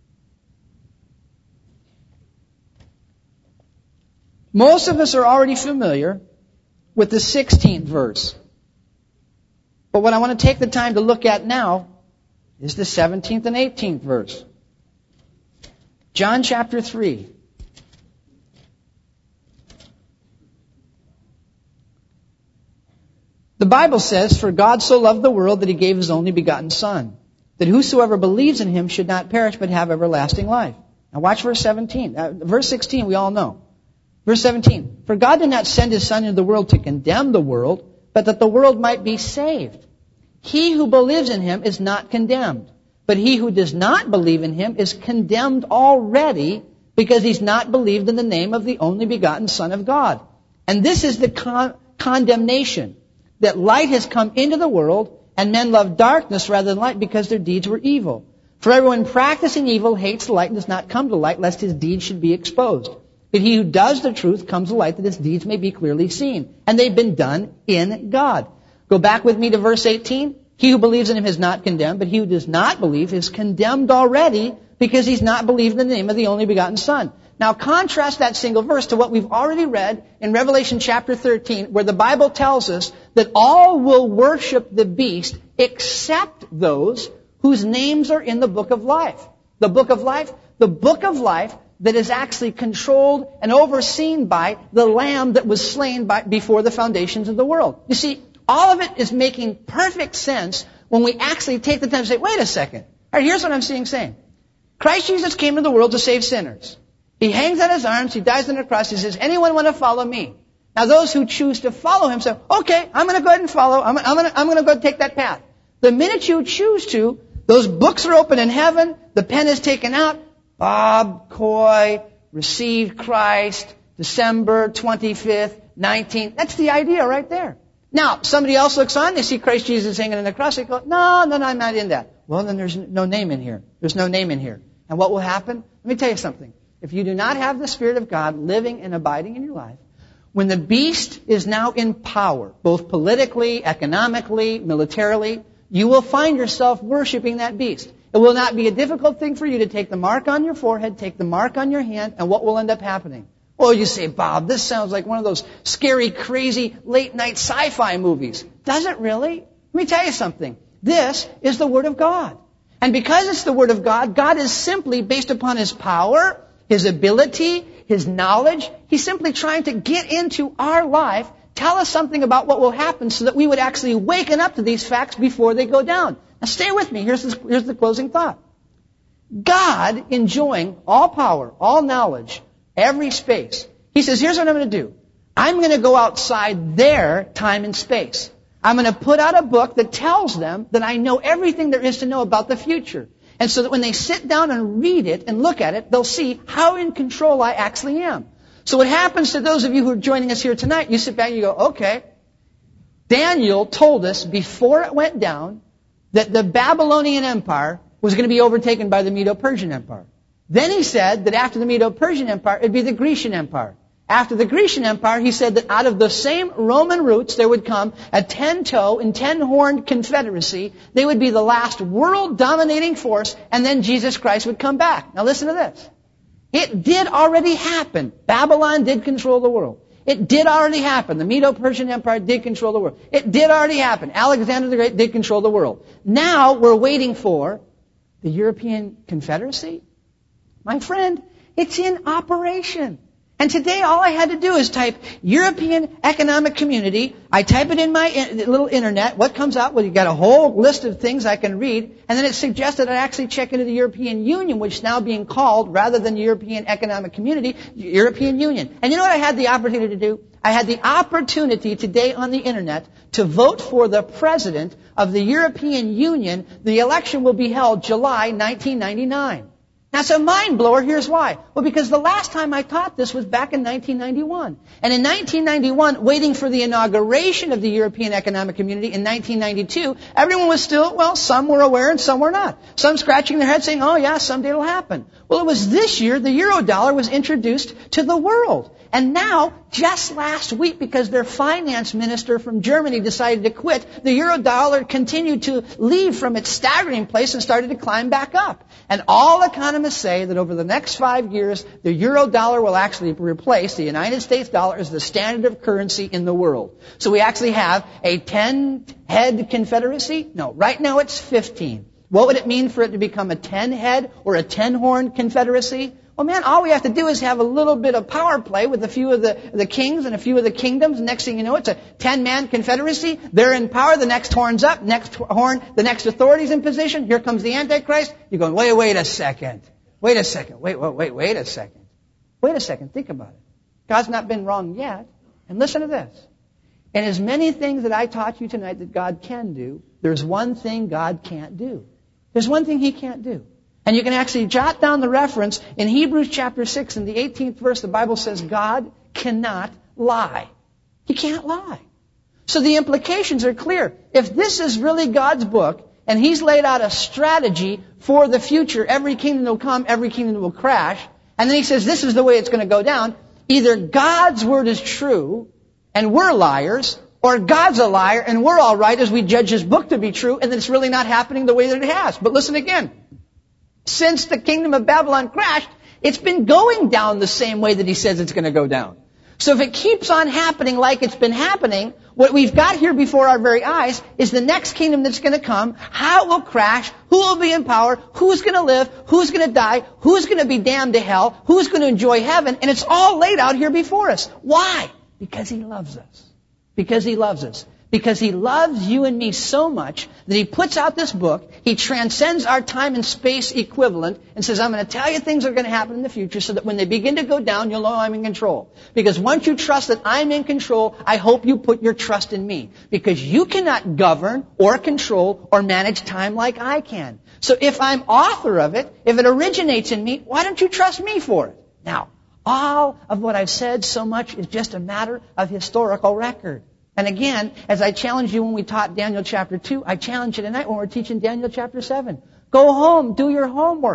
Most of us are already familiar with the sixteenth verse. But what I want to take the time to look at now is the seventeenth and eighteenth verse. John chapter three. The Bible says, for God so loved the world that he gave his only begotten Son, that whosoever believes in him should not perish but have everlasting life. Now watch verse seventeen. Uh, verse sixteen we all know. Verse seventeen. For God did not send his Son into the world to condemn the world, but that the world might be saved. He who believes in him is not condemned. But he who does not believe in him is condemned already because he's not believed in the name of the only begotten Son of God. And this is the con- condemnation, that light has come into the world, and men love darkness rather than light because their deeds were evil. For everyone practicing evil hates the light and does not come to light, lest his deeds should be exposed. But he who does the truth comes to light, that his deeds may be clearly seen. And they've been done in God. Go back with me to verse eighteen. He who believes in him is not condemned, but he who does not believe is condemned already because he's not believed in the name of the only begotten Son. Now contrast that single verse to what we've already read in Revelation chapter thirteen, where the Bible tells us that all will worship the beast except those whose names are in the book of life. The book of life? The book of life that is actually controlled and overseen by the Lamb that was slain by, before the foundations of the world. You see, all of it is making perfect sense when we actually take the time to say, wait a second. All right, here's what I'm seeing saying. Christ Jesus came to the world to save sinners. He hangs on his arms, he dies on the cross, he says, anyone want to follow me? Now those who choose to follow him say, okay, I'm going to go ahead and follow, I'm, I'm going to, I'm going to go take that path. The minute you choose to, those books are open in heaven, the pen is taken out, Bob Coy received Christ, December twenty-fifth, nineteenth. That's the idea right there. Now, somebody else looks on, they see Christ Jesus hanging on the cross, they go, no, no, no, I'm not in that. Well, then there's no name in here. There's no name in here. And what will happen? Let me tell you something. If you do not have the Spirit of God living and abiding in your life, when the beast is now in power, both politically, economically, militarily, you will find yourself worshiping that beast. It will not be a difficult thing for you to take the mark on your forehead, take the mark on your hand, and what will end up happening? Oh, you say, Bob, this sounds like one of those scary, crazy, late-night sci-fi movies. Does it really? Let me tell you something. This is the Word of God. And because it's the Word of God, God is simply, based upon His power, His ability, His knowledge, He's simply trying to get into our life, tell us something about what will happen so that we would actually waken up to these facts before they go down. Now stay with me. Here's, this, here's the closing thought. God, enjoying all power, all knowledge, every space, He says, here's what I'm going to do. I'm going to go outside their time and space. I'm going to put out a book that tells them that I know everything there is to know about the future. And so that when they sit down and read it and look at it, they'll see how in control I actually am. So what happens to those of you who are joining us here tonight, you sit back and you go, okay, Daniel told us before it went down that the Babylonian Empire was going to be overtaken by the Medo-Persian Empire. Then he said that after the Medo-Persian Empire, it'd be the Grecian Empire. After the Grecian Empire, he said that out of the same Roman roots, there would come a ten-toe and ten-horned confederacy. They would be the last world-dominating force, and then Jesus Christ would come back. Now listen to this. It did already happen. Babylon did control the world. It did already happen. The Medo-Persian Empire did control the world. It did already happen. Alexander the Great did control the world. Now we're waiting for the European Confederacy. My friend, it's in operation. And today all I had to do is type European Economic Community. I type it in my in, little internet. What comes out? Well, you got a whole list of things I can read. And then it suggested I actually check into the European Union, which is now being called, rather than European Economic Community, European Union. And you know what I had the opportunity to do? I had the opportunity today on the internet to vote for the president of the European Union. The election will be held July nineteen ninety-nine. Now, it's a mind blower. Here's why. Well, because the last time I taught this was back in nineteen ninety-one. And in nineteen ninety-one, waiting for the inauguration of the European Economic Community in nineteen ninety-two, everyone was still, well, some were aware and some were not. Some scratching their heads saying, oh, yeah, someday it'll happen. Well, it was this year the Eurodollar was introduced to the world. And now, just last week, because their finance minister from Germany decided to quit, the Eurodollar continued to leave from its staggering place and started to climb back up. And all economists say that over the next five years, the Eurodollar will actually replace the United States dollar as the standard of currency in the world. So we actually have a ten-head confederacy? No, right now it's fifteen. What would it mean for it to become a ten-head or a ten-horn confederacy? Well, man, all we have to do is have a little bit of power play with a few of the, the kings and a few of the kingdoms. Next thing you know, it's a ten-man confederacy. They're in power. The next horn's up. Next horn, the next authority's in position. Here comes the Antichrist. You're going, wait, wait a second. Wait a second. Wait, wait, wait, wait a second. Wait a second. Think about it. God's not been wrong yet. And listen to this. In as many things that I taught you tonight that God can do, there's one thing God can't do. There's one thing He can't do. And you can actually jot down the reference in Hebrews chapter six in the eighteenth verse. The Bible says God cannot lie. He can't lie. So the implications are clear. If this is really God's book and He's laid out a strategy for the future, every kingdom will come, every kingdom will crash, and then He says this is the way it's going to go down, either God's word is true and we're liars, or God's a liar and we're all right as we judge His book to be true and it's really not happening the way that it has. But listen again. Since the kingdom of Babylon crashed, it's been going down the same way that He says it's going to go down. So if it keeps on happening like it's been happening, what we've got here before our very eyes is the next kingdom that's going to come, how it will crash, who will be in power, who's going to live, who's going to die, who's going to be damned to hell, who's going to enjoy heaven, and it's all laid out here before us. Why? Because He loves us. Because He loves us. Because He loves you and me so much that He puts out this book, He transcends our time and space equivalent, and says, I'm going to tell you things that are going to happen in the future so that when they begin to go down, you'll know I'm in control. Because once you trust that I'm in control, I hope you put your trust in me. Because you cannot govern or control or manage time like I can. So if I'm author of it, if it originates in me, why don't you trust me for it? Now, all of what I've said so much is just a matter of historical record. And again, as I challenged you when we taught Daniel chapter two, I challenge you tonight when we're teaching Daniel chapter seven. Go home, do your homework.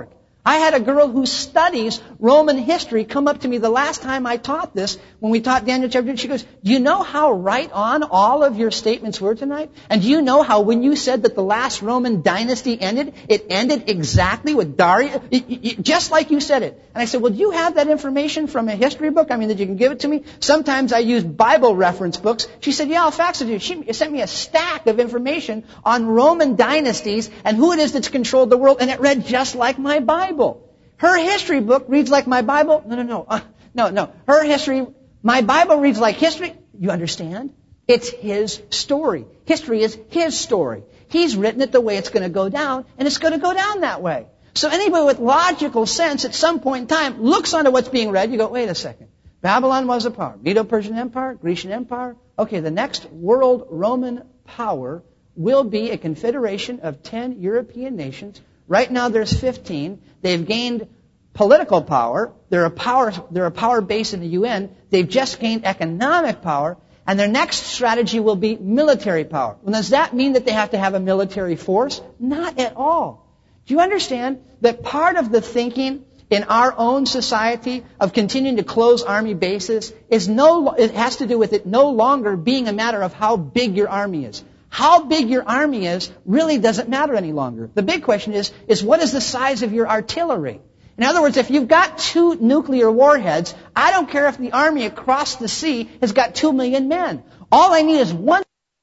I had a girl who studies Roman history come up to me the last time I taught this, when we taught Daniel chapter two. She goes, do you know how right on all of your statements were tonight? And do you know how when you said that the last Roman dynasty ended, it ended exactly with Darius, just like you said it. And I said, well, do you have that information from a history book? I mean, that you can give it to me? Sometimes I use Bible reference books. She said, yeah, I'll fax it to you. She sent me a stack of information on Roman dynasties and who it is that's controlled the world, and it read just like my Bible. Her history book reads like my Bible. No, no, no. Uh, no, no. Her history, my Bible reads like history. You understand? It's his story. History is his story. He's written it the way it's going to go down, and it's going to go down that way. So anybody with logical sense at some point in time looks onto what's being read. You go, wait a second. Babylon was a power. Medo-Persian Empire, Grecian Empire. Okay, the next world Roman power will be a confederation of ten European nations. Right now there's fifteen. They've gained political power. They're a power, they're a power base in the U N. They've just gained economic power. And their next strategy will be military power. Well, does that mean that they have to have a military force? Not at all. Do you understand that part of the thinking in our own society of continuing to close army bases is no, it has to do with it no longer being a matter of how big your army is. How big your army is really doesn't matter any longer. The big question is, is what is the size of your artillery? In other words, if you've got two nuclear warheads, I don't care if the army across the sea has got two million men. All I need is one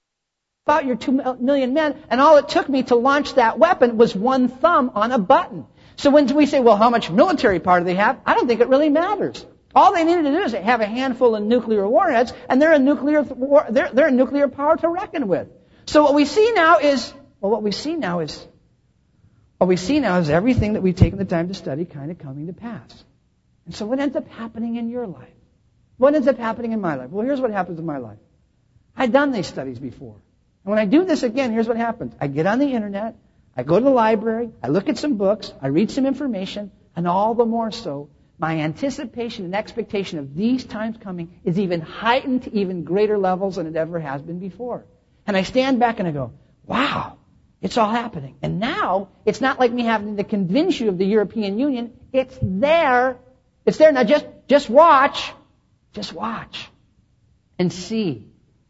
about your two million men, and all it took me to launch that weapon was one thumb on a button. So when we say, well, how much military power do they have? I don't think it really matters. All they needed to do is have a handful of nuclear warheads, and they're a nuclear, they're, they're a nuclear power to reckon with. So what we see now is, well, what we see now is, what we see now is everything that we've taken the time to study kind of coming to pass. And so what ends up happening in your life? What ends up happening in my life? Well, here's what happens in my life. I've done these studies before. And when I do this again, here's what happens. I get on the internet, I go to the library, I look at some books, I read some information, and all the more so, my anticipation and expectation of these times coming is even heightened to even greater levels than it ever has been before. And I stand back and I go, wow, it's all happening. And now, it's not like me having to convince you of the European Union. It's there. It's there. Now just, just watch. Just watch. And see.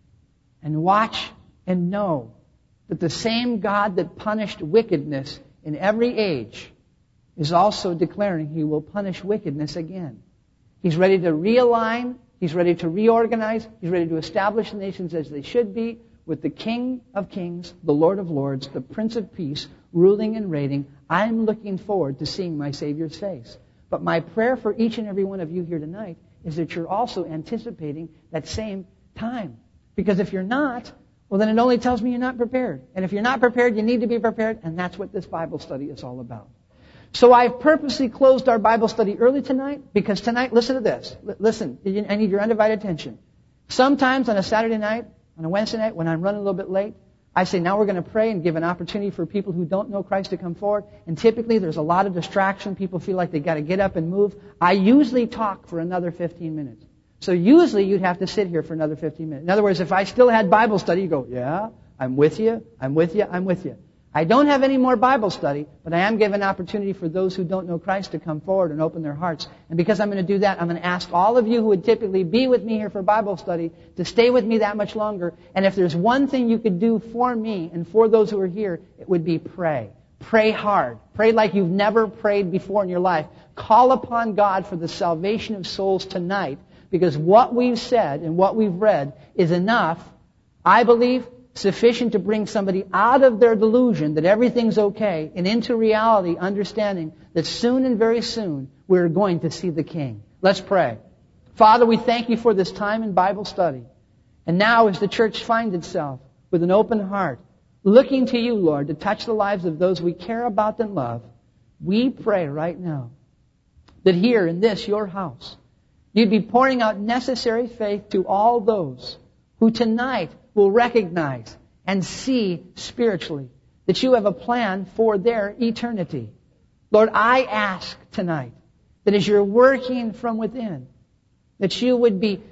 And watch and know that the same God that punished wickedness in every age is also declaring He will punish wickedness again. He's ready to realign. He's ready to reorganize. He's ready to establish the nations as they should be, with the King of Kings, the Lord of Lords, the Prince of Peace, ruling and reigning. I'm looking forward to seeing my Savior's face. But my prayer for each and every one of you here tonight is that you're also anticipating that same time. Because if you're not, well, then it only tells me you're not prepared. And if you're not prepared, you need to be prepared, and that's what this Bible study is all about. So I've purposely closed our Bible study early tonight, because tonight, listen to this. L- listen, I need your undivided attention. Sometimes on a Saturday night, on a Wednesday night, when I'm running a little bit late, I say, now we're going to pray and give an opportunity for people who don't know Christ to come forward. And typically there's a lot of distraction. People feel like they've got to get up and move. I usually talk for another fifteen minutes. So usually you'd have to sit here for another fifteen minutes. In other words, if I still had Bible study, you go, yeah, I'm with you, I'm with you, I'm with you. I don't have any more Bible study, but I am giving opportunity for those who don't know Christ to come forward and open their hearts. And because I'm going to do that, I'm going to ask all of you who would typically be with me here for Bible study to stay with me that much longer. And if there's one thing you could do for me and for those who are here, it would be pray. Pray hard. Pray like you've never prayed before in your life. Call upon God for the salvation of souls tonight, because what we've said and what we've read is enough, I believe, sufficient to bring somebody out of their delusion that everything's okay and into reality, understanding that soon and very soon we're going to see the King. Let's pray. Father, we thank you for this time in Bible study. And now as the church finds itself with an open heart, looking to you, Lord, to touch the lives of those we care about and love, we pray right now that here in this, your house, you'd be pouring out necessary faith to all those who tonight will recognize and see spiritually that you have a plan for their eternity. Lord, I ask tonight that as you're working from within, that you would be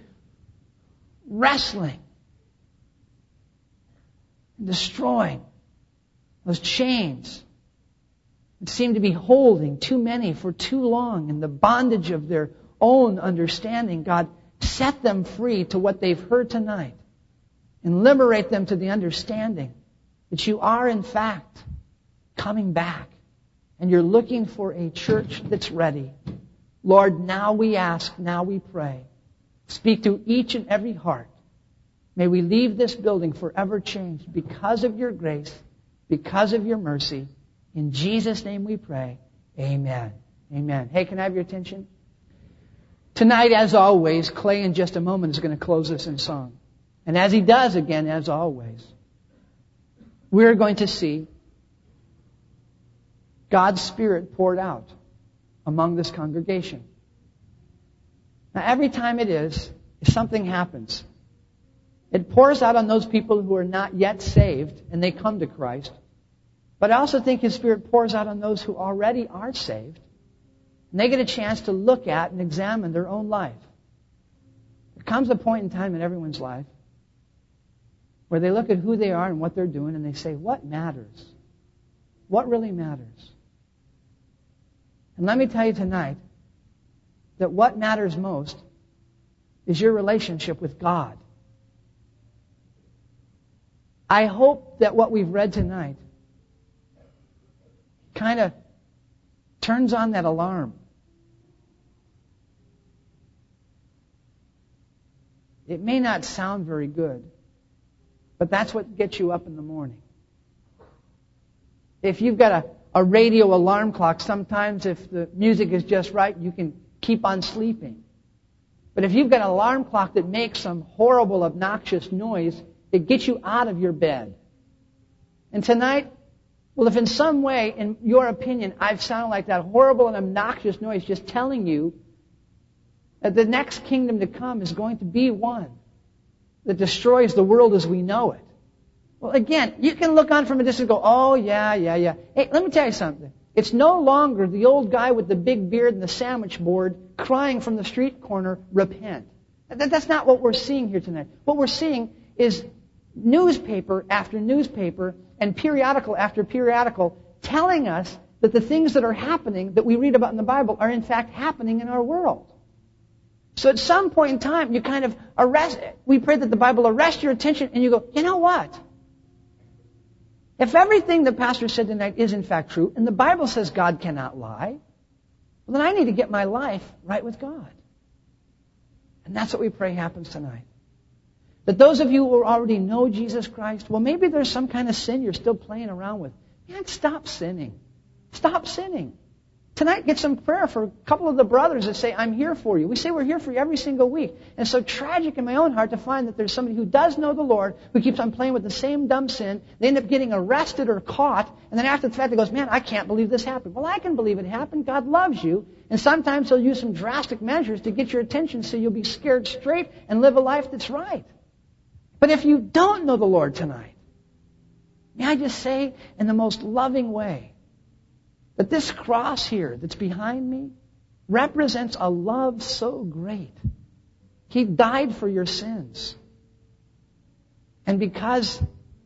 wrestling and destroying those chains that seem to be holding too many for too long in the bondage of their own understanding. God, set them free to what they've heard tonight and liberate them to the understanding that you are, in fact, coming back and you're looking for a church that's ready. Lord, now we ask, now we pray. Speak to each and every heart. May we leave this building forever changed because of your grace, because of your mercy. In Jesus' name we pray. Amen. Amen. Hey, can I have your attention? Tonight, as always, Clay in just a moment is going to close us in song. And as he does again, as always, we're going to see God's Spirit poured out among this congregation. Now, every time it is, if something happens, it pours out on those people who are not yet saved, and they come to Christ. But I also think His Spirit pours out on those who already are saved, and they get a chance to look at and examine their own life. There comes a point in time in everyone's life where they look at who they are and what they're doing, and they say, what matters? What really matters? And let me tell you tonight that what matters most is your relationship with God. I hope that what we've read tonight kind of turns on that alarm. It may not sound very good, but that's what gets you up in the morning. If you've got a, a radio alarm clock, sometimes if the music is just right, you can keep on sleeping. But if you've got an alarm clock that makes some horrible, obnoxious noise, it gets you out of your bed. And tonight, well, if in some way, in your opinion, I've sounded like that horrible and obnoxious noise just telling you that the next kingdom to come is going to be one that destroys the world as we know it. Well, again, you can look on from a distance and go, oh, yeah, yeah, yeah. Hey, let me tell you something. It's no longer the old guy with the big beard and the sandwich board crying from the street corner, repent. That's not what we're seeing here tonight. What we're seeing is newspaper after newspaper and periodical after periodical telling us that the things that are happening that we read about in the Bible are in fact happening in our world. So at some point in time, you kind of arrest, we pray that the Bible arrests your attention and you go, you know what? If everything the pastor said tonight is in fact true, and the Bible says God cannot lie, well, then I need to get my life right with God. And that's what we pray happens tonight. That those of you who already know Jesus Christ, well, maybe there's some kind of sin you're still playing around with. Man, stop sinning. Stop sinning. Tonight, get some prayer for a couple of the brothers that say, I'm here for you. We say we're here for you every single week. And it's so tragic in my own heart to find that there's somebody who does know the Lord, who keeps on playing with the same dumb sin. They end up getting arrested or caught. And then after the fact, they goes, man, I can't believe this happened. Well, I can believe it happened. God loves you. And sometimes He'll use some drastic measures to get your attention so you'll be scared straight and live a life that's right. But if you don't know the Lord tonight, may I just say in the most loving way, that this cross here that's behind me represents a love so great. He died for your sins. And because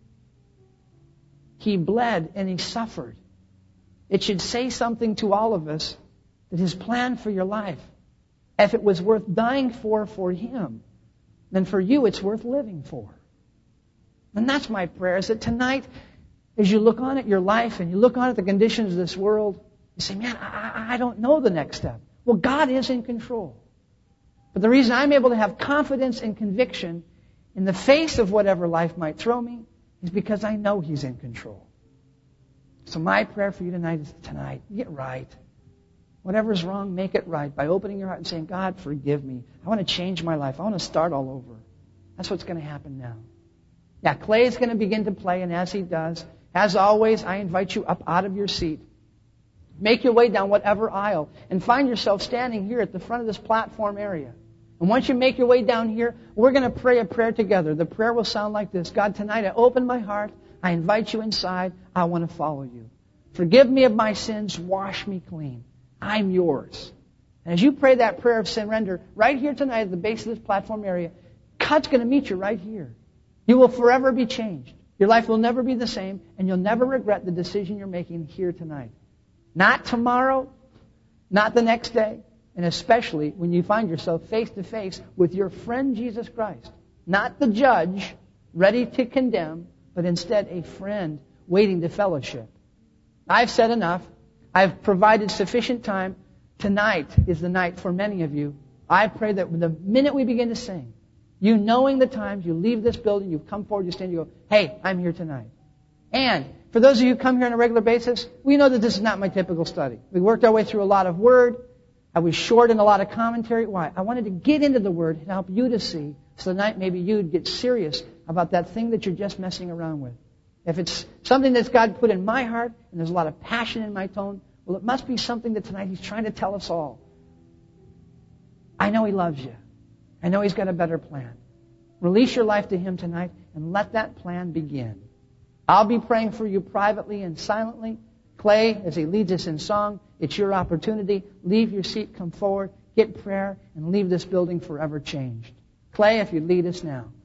He bled and He suffered, it should say something to all of us that His plan for your life, if it was worth dying for for Him, then for you it's worth living for. And that's my prayer, is that tonight, as you look on at your life and you look on at the conditions of this world, you say, man, I, I don't know the next step. Well, God is in control. But the reason I'm able to have confidence and conviction in the face of whatever life might throw me is because I know He's in control. So my prayer for you tonight is tonight, get right. Whatever's wrong, make it right by opening your heart and saying, God, forgive me. I want to change my life. I want to start all over. That's what's going to happen now. Yeah, Clay is going to begin to play, and as he does, as always, I invite you up out of your seat. Make your way down whatever aisle and find yourself standing here at the front of this platform area. And once you make your way down here, we're going to pray a prayer together. The prayer will sound like this. God, tonight I open my heart. I invite you inside. I want to follow you. Forgive me of my sins. Wash me clean. I'm yours. And as you pray that prayer of surrender right here tonight at the base of this platform area, God's going to meet you right here. You will forever be changed. Your life will never be the same, and you'll never regret the decision you're making here tonight. Not tomorrow, not the next day, and especially when you find yourself face to face with your friend Jesus Christ. Not the judge, ready to condemn, but instead a friend waiting to fellowship. I've said enough. I've provided sufficient time. Tonight is the night for many of you. I pray that the minute we begin to sing, you knowing the times, you leave this building, you come forward, you stand, you go, hey, I'm here tonight. And for those of you who come here on a regular basis, we know that this is not my typical study. We worked our way through a lot of Word. I was short in a lot of commentary. Why? I wanted to get into the Word and help you to see, so tonight maybe you'd get serious about that thing that you're just messing around with. If it's something that God put in my heart, and there's a lot of passion in my tone, well, it must be something that tonight He's trying to tell us all. I know He loves you. I know He's got a better plan. Release your life to Him tonight and let that plan begin. I'll be praying for you privately and silently. Clay, as he leads us in song, it's your opportunity. Leave your seat, come forward, get prayer, and leave this building forever changed. Clay, if you'd lead us now.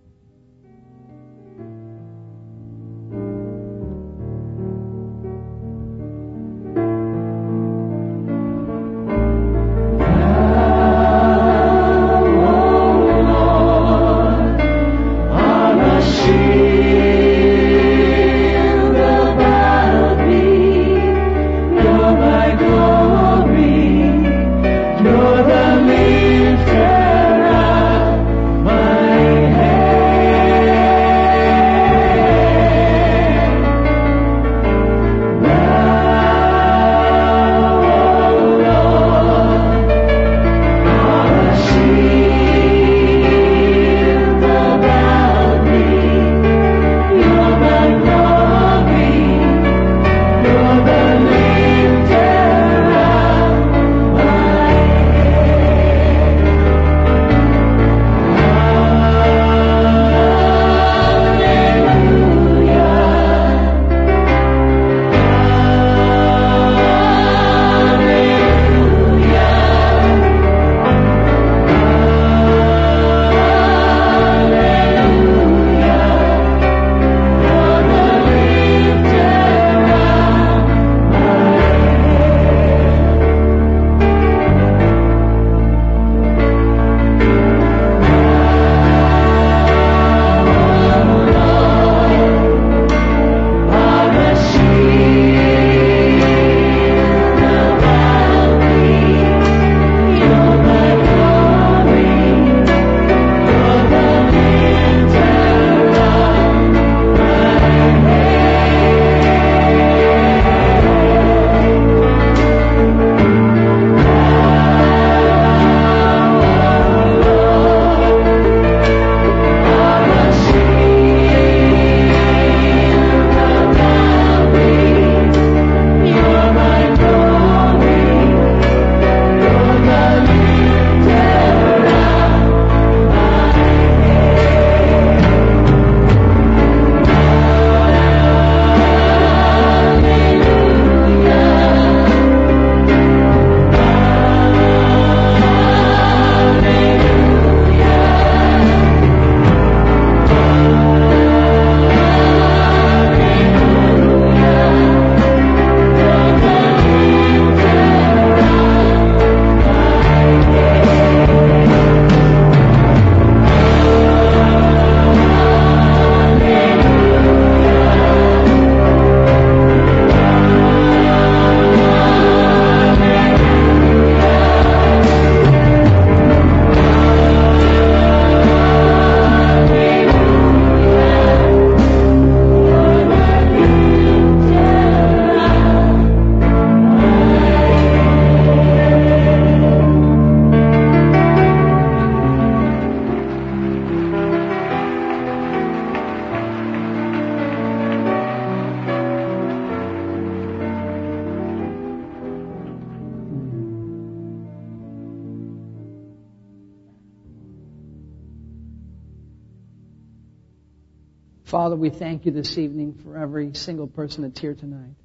Father, we thank you this evening for every single person that's here tonight.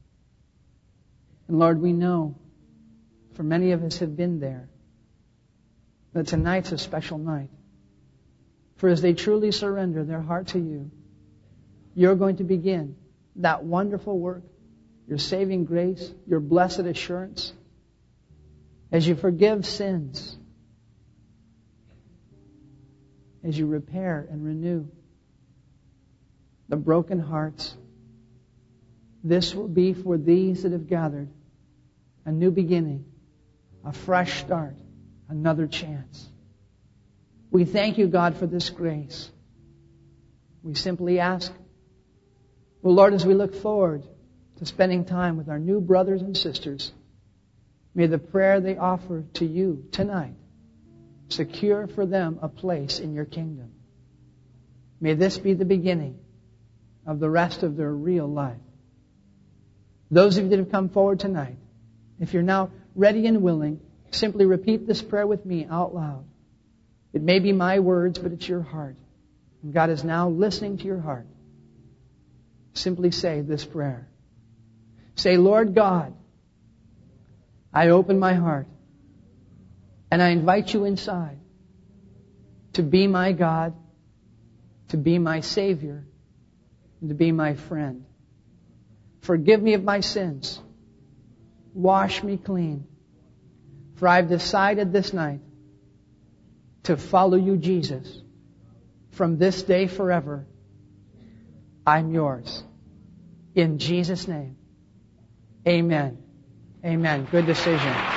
And Lord, we know, for many of us have been there, that tonight's a special night. For as they truly surrender their heart to you, you're going to begin that wonderful work. your saving grace, your blessed assurance, as you forgive sins, as you repair and renew the broken hearts. This will be for these that have gathered a new beginning, a fresh start, another chance. We thank you, God, for this grace. We simply ask, well, Lord, as we look forward to spending time with our new brothers and sisters, may the prayer they offer to you tonight secure for them a place in your kingdom. May this be the beginning of the rest of their real life. Those of you that have come forward tonight, if you're now ready and willing, simply repeat this prayer with me out loud. It may be my words, but it's your heart. And God is now listening to your heart. Simply say this prayer. Say, Lord God, I open my heart and I invite you inside to be my God, to be my Savior, and to be my friend. Forgive me of my sins. Wash me clean. For I've decided this night to follow you, Jesus. From this day forever, I'm yours. In Jesus' name, amen. Amen. Good decision.